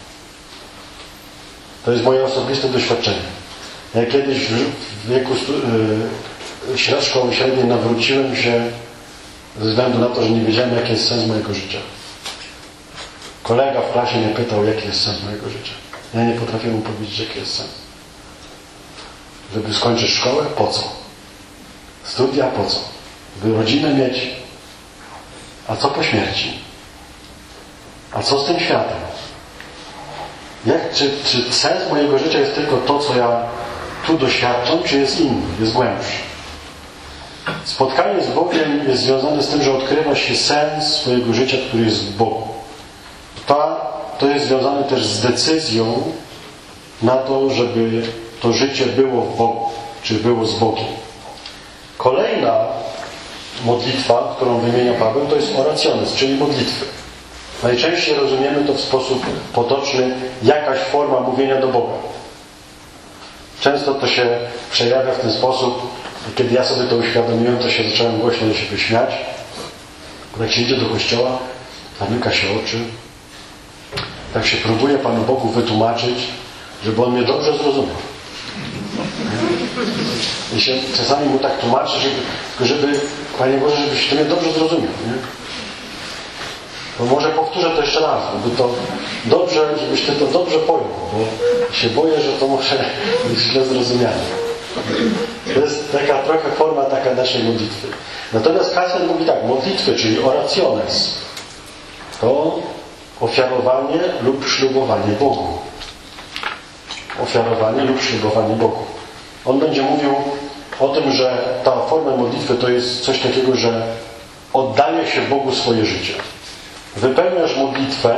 To jest moje osobiste doświadczenie. Ja kiedyś w wieku szkoły średniej nawróciłem się ze względu na to, że nie wiedziałem, jaki jest sens mojego życia. Kolega w klasie mnie pytał, jaki jest sens mojego życia. Ja nie potrafiłem mu powiedzieć, jaki jest sens. Żeby skończyć szkołę? Po co? Studia? Po co? By rodzinę mieć? A co po śmierci? A co z tym światem? Czy sens mojego życia jest tylko to, co ja tu doświadczam, czy jest inny, jest głębszy? Spotkanie z Bogiem jest związane z tym, że odkrywa się sens swojego życia, który jest w Bogu. To jest związane też z decyzją na to, żeby to życie było w Bogu, czy było z Bogiem. Kolejna modlitwa, którą wymienia Paweł, to jest orationes, czyli modlitwy. Najczęściej rozumiemy to w sposób potoczny, jakaś forma mówienia do Boga. Często to się przejawia w ten sposób, kiedy ja sobie to uświadomiłem, to się zacząłem głośno do siebie śmiać. Jak się idzie do kościoła, zamyka się oczy, tak się próbuje Panu Bogu wytłumaczyć, żeby On mnie dobrze zrozumiał. I się czasami mu tak tłumaczy, żeby Panie Boże, żebyś Ty mnie dobrze zrozumiał. Nie? Bo może powtórzę to jeszcze raz, żeby to dobrze, żebyś Ty to dobrze pojął, bo się boję, że to może być źle zrozumiane. To jest taka trochę forma taka naszej modlitwy. Natomiast Kasjan mówi tak, modlitwy, czyli orationes, to ofiarowanie lub ślubowanie Bogu. Ofiarowanie lub ślubowanie Bogu. On będzie mówił o tym, że ta forma modlitwy to jest coś takiego, że oddaje się Bogu swoje życie. Wypełniasz modlitwę.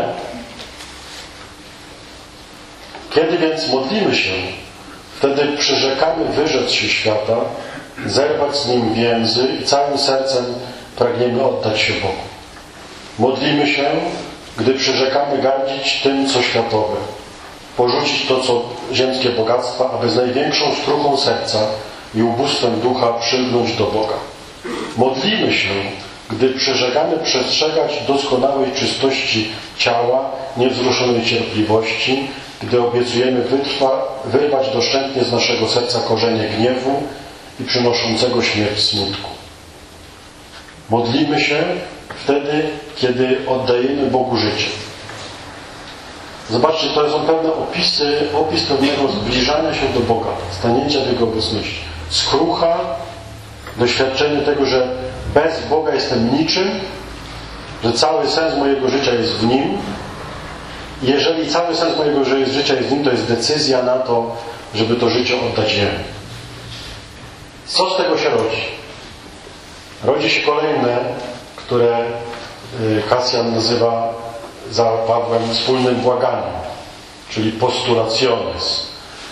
Kiedy więc modlimy się, wtedy przyrzekamy wyrzec się świata, zerwać z nim więzy i całym sercem pragniemy oddać się Bogu. Modlimy się, gdy przyrzekamy gardzić tym, co światowe, porzucić to, co ziemskie bogactwa, aby z największą skruchą serca i ubóstwem ducha przylgnąć do Boga. Modlimy się, gdy przyrzekamy przestrzegać doskonałej czystości ciała, niewzruszonej cierpliwości, gdy obiecujemy wyrwać doszczętnie z naszego serca korzenie gniewu i przynoszącego śmierć smutku. Modlimy się wtedy, kiedy oddajemy Bogu życie. Zobaczcie, to są pewne opis pewnego zbliżania się do Boga, stanięcia w Jego obecności. Skrucha, doświadczenie tego, że bez Boga jestem niczym, że cały sens mojego życia jest w Nim. Jeżeli cały sens mojego życia jest w Nim, to jest decyzja na to, żeby to życie oddać Jemu. Co z tego się rodzi? Rodzi się kolejne, które Kasjan nazywa za Pawłem wspólnym błaganiem, czyli postulationes.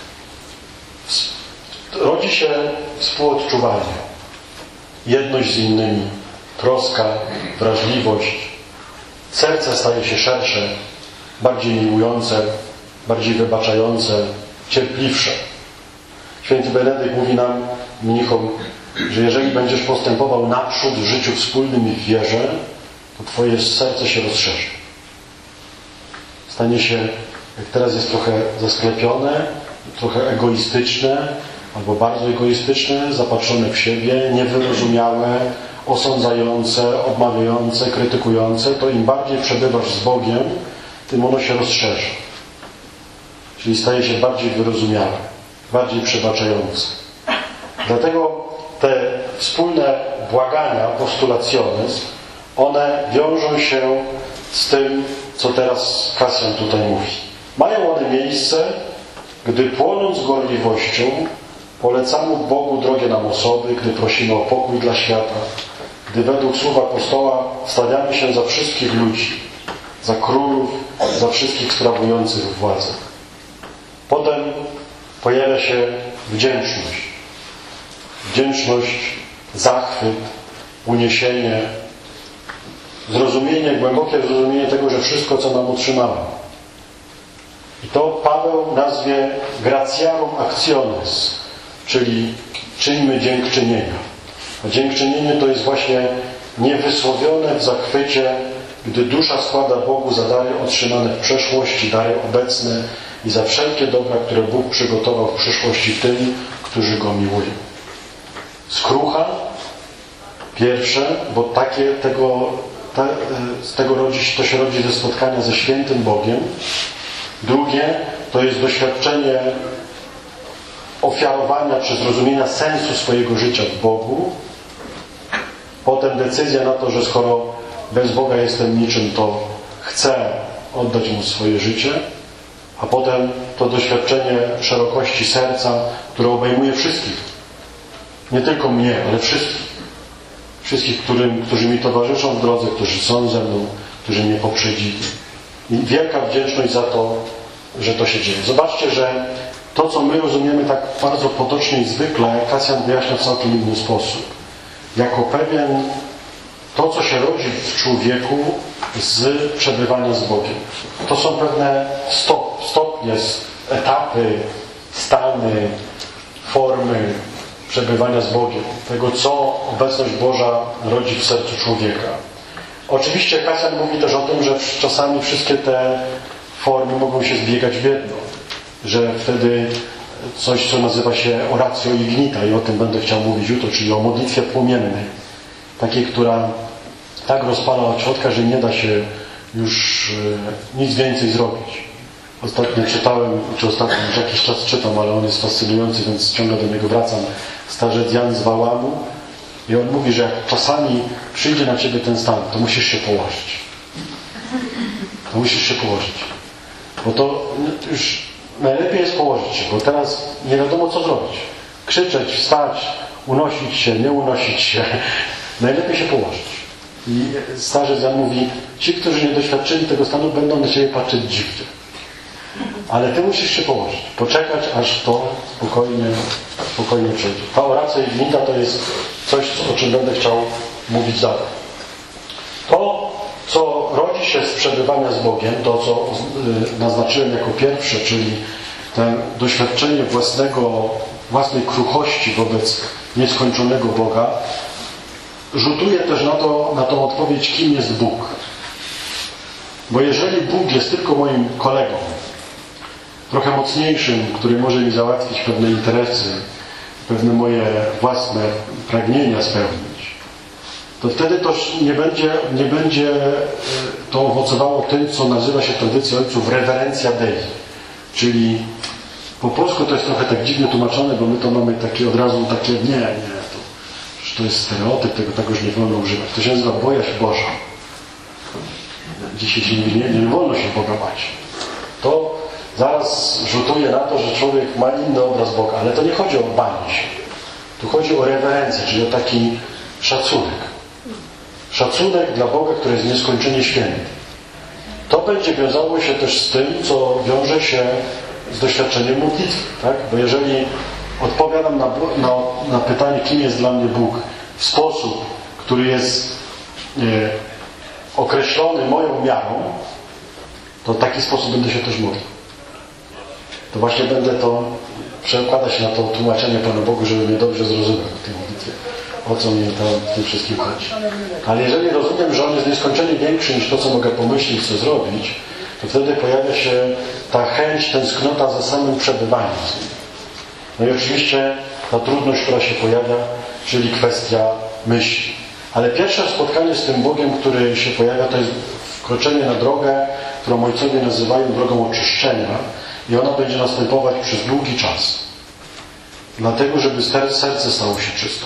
Rodzi się współodczuwanie, jedność z innymi, troska, wrażliwość. Serce staje się szersze, bardziej miłujące, bardziej wybaczające, cierpliwsze. Święty Benedykt mówi nam, mnichom, że jeżeli będziesz postępował naprzód w życiu wspólnym i w wierze, to twoje serce się rozszerzy. Stanie się, jak teraz jest trochę zasklepione, trochę egoistyczne, albo bardzo egoistyczne, zapatrzone w siebie, niewyrozumiałe, osądzające, obmawiające, krytykujące, to im bardziej przebywasz z Bogiem, tym ono się rozszerzy. Czyli staje się bardziej wyrozumiałe, bardziej przebaczające. Dlatego te wspólne błagania, postulationes, one wiążą się z tym, co teraz Kasjan tutaj mówi. Mają one miejsce, gdy płonąc gorliwością polecamy Bogu drogie nam osoby, gdy prosimy o pokój dla świata, gdy według słów apostoła stawiamy się za wszystkich ludzi, za królów, za wszystkich sprawujących władzę. Potem pojawia się wdzięczność. Wdzięczność, zachwyt, uniesienie, zrozumienie, głębokie zrozumienie tego, że wszystko, co nam otrzymamy. I to Paweł nazwie gratiarum actiones, czyli czyńmy dziękczynienia. A dziękczynienie to jest właśnie niewysłowione w zachwycie, gdy dusza składa Bogu za dary otrzymane w przeszłości, dary obecne i za wszelkie dobra, które Bóg przygotował w przyszłości tym, którzy Go miłują. Skrucha, pierwsze, bo to się rodzi ze spotkania ze świętym Bogiem. Drugie, to jest doświadczenie ofiarowania czy zrozumienia sensu swojego życia w Bogu. Potem decyzja na to, że skoro bez Boga jestem niczym, to chcę oddać Mu swoje życie. a potem to doświadczenie szerokości serca, które obejmuje wszystkich. Nie tylko mnie, ale wszystkich. Wszystkich, którzy mi towarzyszą w drodze, którzy są ze mną, którzy mnie poprzedzili. I wielka wdzięczność za to, że to się dzieje. Zobaczcie, że to, co my rozumiemy tak bardzo potocznie i zwykle, Kasjan wyjaśnia w całkiem inny sposób. Jako pewien to, co się rodzi w człowieku z przebywania z Bogiem. To są pewne stopnie, etapy, stany, formy przebywania z Bogiem. Tego, co obecność Boża rodzi w sercu człowieka. Oczywiście Kasjan mówi też o tym, że czasami wszystkie te formy mogą się zbiegać w jedno. Że wtedy coś, co nazywa się oratio ignita, i o tym będę chciał mówić jutro, czyli o modlitwie płomiennej. Takiej, która tak rozpala ośrodka, że nie da się już nic więcej zrobić. Ostatnio czytałem, już jakiś czas czytam, ale on jest fascynujący, więc ciągle do niego wracam. Starzec Jan z Wałamu, i on mówi, że jak czasami przyjdzie na ciebie ten stan, to musisz się położyć. To musisz się położyć. Bo to już najlepiej jest położyć się, bo teraz nie wiadomo, co zrobić. Krzyczeć, wstać, unosić się, nie unosić się. Najlepiej się położyć. I starzec Jan mówi, ci, którzy nie doświadczyli tego stanu, będą na ciebie patrzeć dziwnie. Ale ty musisz się położyć. Poczekać, aż to spokojnie przejdzie. Ta oracja ignita to jest coś, o czym będę chciał mówić dalej. To, co rodzi się z przebywania z Bogiem, to, co naznaczyłem jako pierwsze, czyli to doświadczenie własnej kruchości wobec nieskończonego Boga, rzutuje też na tą odpowiedź, kim jest Bóg. Bo jeżeli Bóg jest tylko moim kolegą, trochę mocniejszym, który może mi załatwić pewne interesy, pewne moje własne pragnienia spełnić, to wtedy to nie będzie to owocowało tym, co nazywa się w tradycji ojców reverencja Dei. Czyli po polsku to jest trochę tak dziwnie tłumaczone, bo my to mamy takie od razu takie, to jest stereotyp, tego już nie wolno używać. To się nazywa bojaźń Boża. Dzisiaj się nie wolno się Boga bać. To zaraz rzutuje na to, że człowiek ma inny obraz Boga, ale to nie chodzi o banie się. Tu chodzi o rewerencję, czyli o taki szacunek. Szacunek dla Boga, który jest nieskończenie święty. To będzie wiązało się też z tym, co wiąże się z doświadczeniem modlitwy. Tak? Bo jeżeli odpowiadam na pytanie, kim jest dla mnie Bóg, w sposób, który jest określony moją miarą, to w taki sposób będę się też modlił. To właśnie przekłada się na to tłumaczenie Panu Bogu, żeby mnie dobrze zrozumiał w tej modlitwie. O co mnie tam w tym wszystkim chodzi. Ale jeżeli rozumiem, że On jest nieskończenie większy niż to, co mogę pomyśleć, co zrobić, to wtedy pojawia się ta chęć, tęsknota za samym przebywaniem z Nim. No i oczywiście ta trudność, która się pojawia, czyli kwestia myśli. Ale pierwsze spotkanie z tym Bogiem, który się pojawia, to jest wkroczenie na drogę, którą ojcowie nazywają drogą oczyszczenia, i ona będzie następować przez długi czas. Dlatego, żeby serce stało się czyste.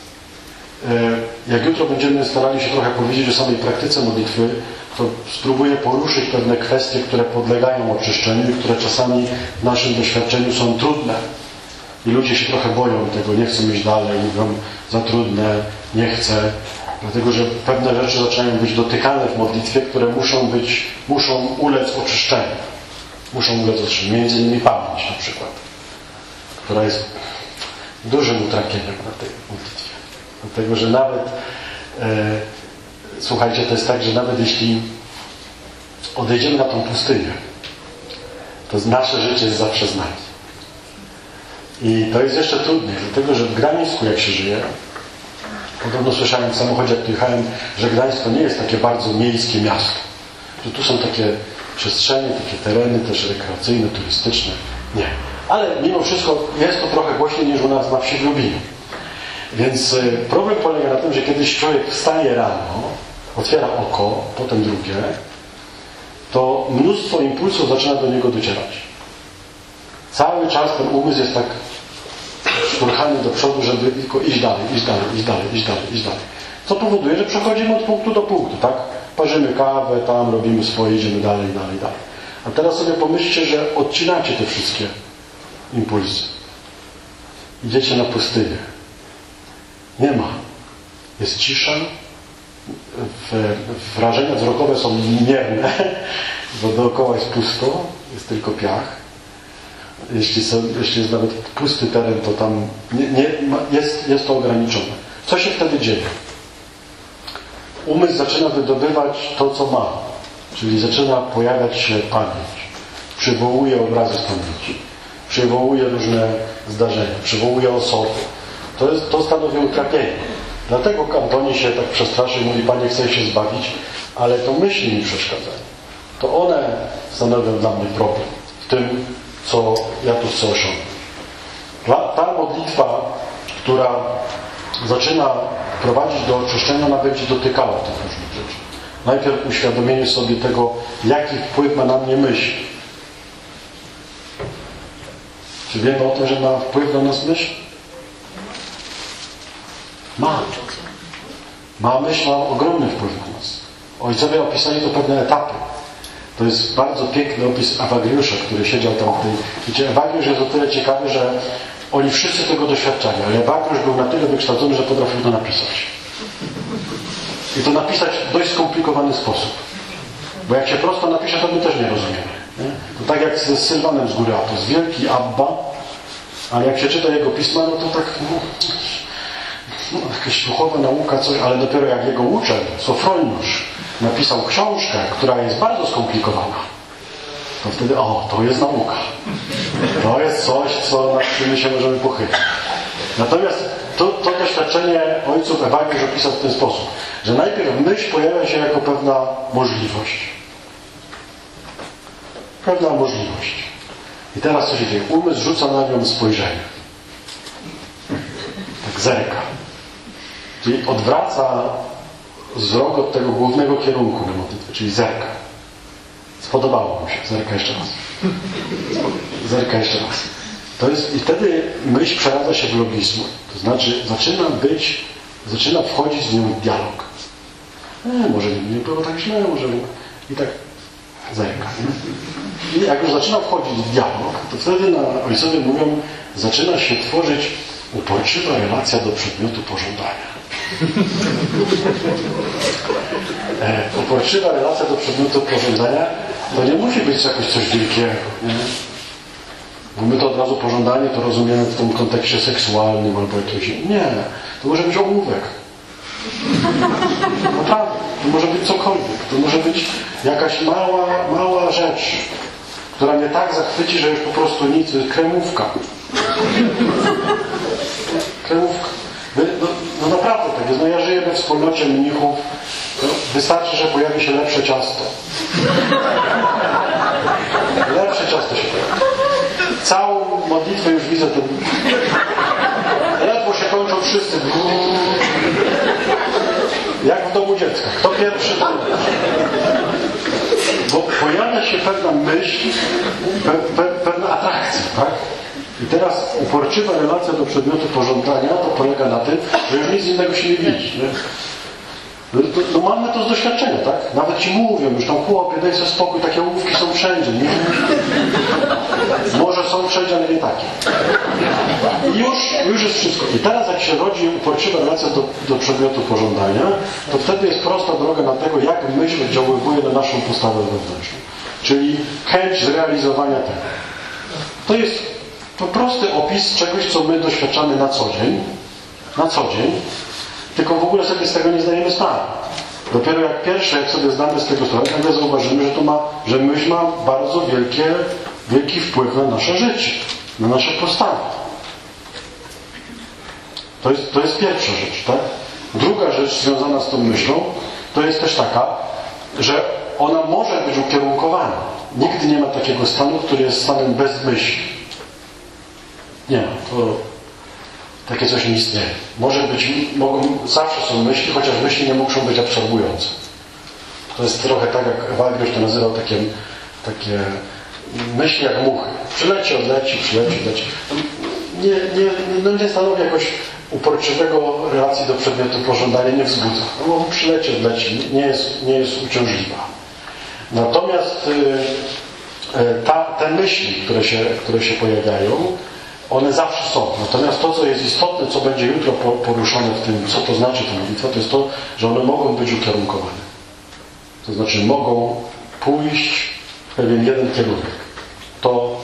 Jak jutro będziemy starali się trochę powiedzieć o samej praktyce modlitwy, to spróbuję poruszyć pewne kwestie, które podlegają oczyszczeniu i które czasami w naszym doświadczeniu są trudne. I ludzie się trochę boją tego, nie chcą iść dalej, mówią, za trudne, nie chcę. Dlatego, że pewne rzeczy zaczynają być dotykane w modlitwie, które muszą ulec oczyszczeniu. Muszą ulec oczyszczeniu. Między innymi pamięć na przykład, która jest dużym utrapieniem na tej modlitwie. Dlatego, że nawet słuchajcie, to jest tak, że nawet jeśli odejdziemy na tą pustynię, to nasze życie jest zawsze z nami. I to jest jeszcze trudniej, dlatego, że w Gdańsku, jak się żyje, podobno słyszałem w samochodzie, jak tu jechałem, że Gdańsk to nie jest takie bardzo miejskie miasto. Że tu są takie przestrzenie, takie tereny też rekreacyjne, turystyczne. Nie. Ale mimo wszystko jest to trochę głośniej niż u nas na wsi w Lublinie. Więc problem polega na tym, że kiedyś człowiek wstaje rano, otwiera oko, potem drugie, to mnóstwo impulsów zaczyna do niego docierać. Cały czas ten umysł jest tak szturchany do przodu, żeby tylko iść dalej. Co powoduje, że przechodzimy od punktu do punktu, tak? Parzymy kawę, tam robimy swoje, idziemy dalej. A teraz sobie pomyślcie, że odcinacie te wszystkie impulsy. Idziecie na pustynię. Nie ma. Jest cisza. Wrażenia wzrokowe są mierne, bo dookoła jest pusto, jest tylko piach. Jeśli jest nawet pusty teren, to tam jest to ograniczone. Co się wtedy dzieje? Umysł zaczyna wydobywać to, co ma. Czyli zaczyna pojawiać się pamięć. Przywołuje obrazy z pamięci. Przywołuje różne zdarzenia. Przywołuje osoby. To stanowi utrapienie. Dlatego Antoni się tak przestraszył i mówi: Panie, chcę się zbawić, ale to myśli mi przeszkadzają. To one stanowią dla mnie problem w tym, co ja tu chcę osiągnąć. Ta modlitwa, która zaczyna prowadzić do oczyszczenia, ona będzie dotykała tych różnych rzeczy. Najpierw uświadomienie sobie tego, jaki wpływ ma na mnie myśl. Czy wiemy o tym, że ma wpływ na nas myśl? Myśl ma ogromny wpływ na nas. Ojcowie opisali to pewne etapy. To jest bardzo piękny opis Ewagriusza, który siedział tam w tej... Wiecie, Ewagriusz jest o tyle ciekawy, że oni wszyscy tego doświadczali, ale Ewagriusz był na tyle wykształcony, że potrafił to napisać. I to napisać w dość skomplikowany sposób. Bo jak się prosto napisze, to my też nie rozumiemy. Nie? To tak jak z Sylwanem z Góry Atos. Wielki Abba, ale jak się czyta jego pisma, no to tak... jakaś duchowa nauka, coś, ale dopiero jak jego uczeń, Sofroniusz, napisał książkę, która jest bardzo skomplikowana, to wtedy, to jest nauka. To jest coś, nad czym się możemy pochylić. Natomiast to doświadczenie ojców Ewagriusz opisał w ten sposób, że najpierw myśl pojawia się jako pewna możliwość. Pewna możliwość. I teraz co się dzieje? Umysł rzuca na nią spojrzenie. Tak zerka. Czyli odwraca wzrok od tego głównego kierunku na modlitwę, czyli zerka. Spodobało mu się. Zerka jeszcze raz. Zerka jeszcze raz. I wtedy myśl przeradza się w logizm. To znaczy zaczyna wchodzić z nią w dialog. Może nie było tak źle, może... I tak zerka. I jak już zaczyna wchodzić w dialog, to wtedy ojcowie mówią, zaczyna się tworzyć uporczywa relacja do przedmiotu pożądania. Uporczywa relacja do przedmiotu pożądania to nie musi być jakoś coś wielkiego. Nie? Bo my to od razu pożądanie to rozumiemy w tym kontekście seksualnym albo jakimś... Nie, to może być ołówek. Naprawdę, to może być cokolwiek. To może być jakaś mała rzecz, która mnie tak zachwyci, że już po prostu nic. Kremówka. Kremówka. No naprawdę tak jest. Ja żyję we wspólnocie mnichów. Wystarczy, że pojawi się lepsze ciasto. Lepsze ciasto się pojawi. Całą modlitwę już widzę. Ledwo się kończą wszyscy. Jak w domu dziecka. Kto pierwszy, to bo pojawia się pewna myśl, pewna atrakcja, tak? I teraz uporczywa relacja do przedmiotu pożądania to polega na tym, że już nic innego się nie widzi. Nie? No mamy to z doświadczenia, tak? Nawet ci mówią, już tam chłopie, daj sobie spokój, takie ołówki są wszędzie. Nie? Może są wszędzie, ale nie takie. I już jest wszystko. I teraz jak się rodzi uporczywa relacja do przedmiotu pożądania, to wtedy jest prosta droga na tego, jak myśl oddziaływuje na naszą postawę wewnętrzną. Czyli chęć zrealizowania tego. To jest to prosty opis czegoś, co my doświadczamy na co dzień, tylko w ogóle sobie z tego nie zdajemy sprawy. Dopiero jak sobie zdamy z tego sprawę, nagle zauważymy, że myśl ma bardzo wielki wpływ na nasze życie, na nasze postawy. To jest pierwsza rzecz, tak? Druga rzecz związana z tą myślą, to jest też taka, że ona może być ukierunkowana. Nigdy nie ma takiego stanu, który jest stanem bez myśli. Nie ma. Takie coś nie istnieje. Zawsze są myśli, chociaż myśli nie muszą być absorbujące. To jest trochę tak, jak Ewagriusz to nazywał takie myśli jak muchy. Przyleci, odleci. Nie stanowi jakoś uporczywego relacji do przedmiotu pożądania, nie wzbudza. No bo przyleci, odleci. Nie jest uciążliwa. Natomiast te myśli, które się pojawiają, one zawsze są. Natomiast to, co jest istotne, co będzie jutro poruszone w tym, co to znaczy ta modlitwa, to jest to, że one mogą być ukierunkowane. To znaczy mogą pójść w pewien jeden kierunek. To,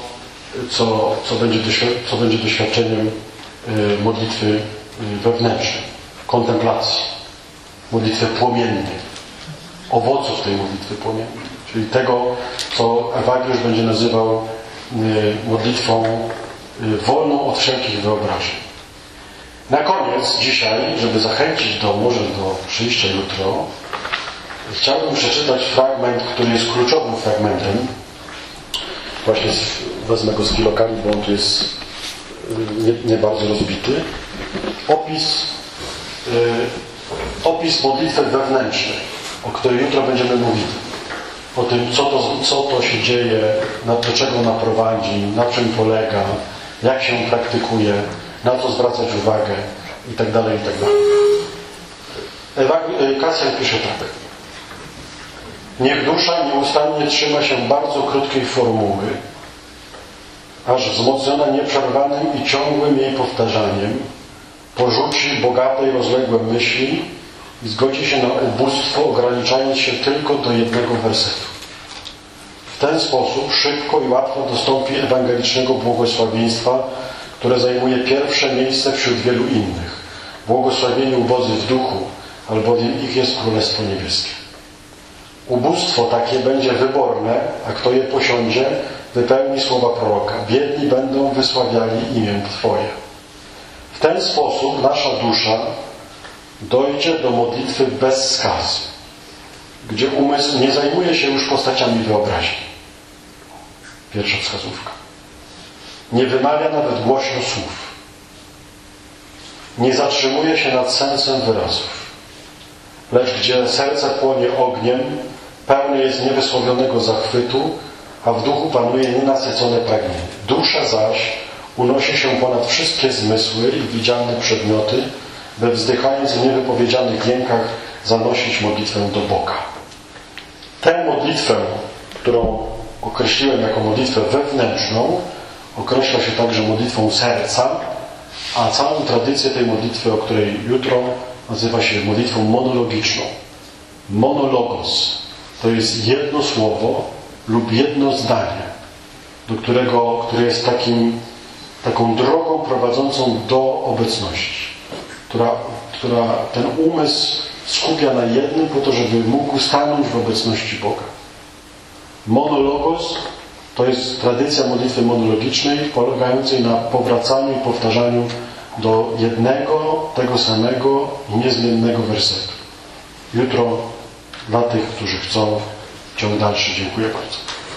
co będzie doświadczeniem modlitwy wewnętrznej, kontemplacji, modlitwy płomiennej, owoców tej modlitwy płomiennej, czyli tego, co Ewagriusz będzie nazywał modlitwą wolną od wszelkich wyobrażeń. Na koniec dzisiaj, żeby zachęcić może do przyjścia jutro, chciałbym przeczytać fragment, który jest kluczowym fragmentem. Właśnie wezmę go z kilokami, bo on tu jest nie bardzo rozbity. Opis modlitwy wewnętrznej, o której jutro będziemy mówili. O tym, co to się dzieje, do czego ona prowadzi, na czym polega, jak się praktykuje, na co zwracać uwagę itd. Kasjan pisze tak. Niech dusza nieustannie trzyma się bardzo krótkiej formuły, aż wzmocniona nieprzerwanym i ciągłym jej powtarzaniem porzuci bogate i rozległe myśli i zgodzi się na ubóstwo, ograniczając się tylko do jednego wersetu. W ten sposób szybko i łatwo dostąpi ewangelicznego błogosławieństwa, które zajmuje pierwsze miejsce wśród wielu innych. Błogosławieni ubodzy w duchu, albowiem ich jest Królestwo Niebieskie. Ubóstwo takie będzie wyborne, a kto je posiądzie, wypełni słowa proroka. Biedni będą wysławiali imię Twoje. W ten sposób nasza dusza dojdzie do modlitwy bez skazy, gdzie umysł nie zajmuje się już postaciami wyobraźni. Pierwsza wskazówka. Nie wymawia nawet głośno słów. Nie zatrzymuje się nad sensem wyrazów. Lecz gdzie serce płonie ogniem, pełne jest niewysłowionego zachwytu, a w duchu panuje nienasycone pragnienie. Dusza zaś unosi się ponad wszystkie zmysły i widzialne przedmioty, by wzdychając w niewypowiedzianych jękach zanosić modlitwę do Boga. Tę modlitwę, którą określiłem jako modlitwę wewnętrzną, określa się także modlitwą serca, a całą tradycję tej modlitwy, o której jutro, nazywa się modlitwą monologiczną. Monologos to jest jedno słowo lub jedno zdanie, które jest taką drogą prowadzącą do obecności, która ten umysł skupia na jednym po to, żeby mógł stanąć w obecności Boga. Monologos to jest tradycja modlitwy monologicznej polegającej na powracaniu i powtarzaniu do jednego, tego samego i niezmiennego wersetu. Jutro dla tych, którzy chcą, ciąg dalszy. Dziękuję bardzo.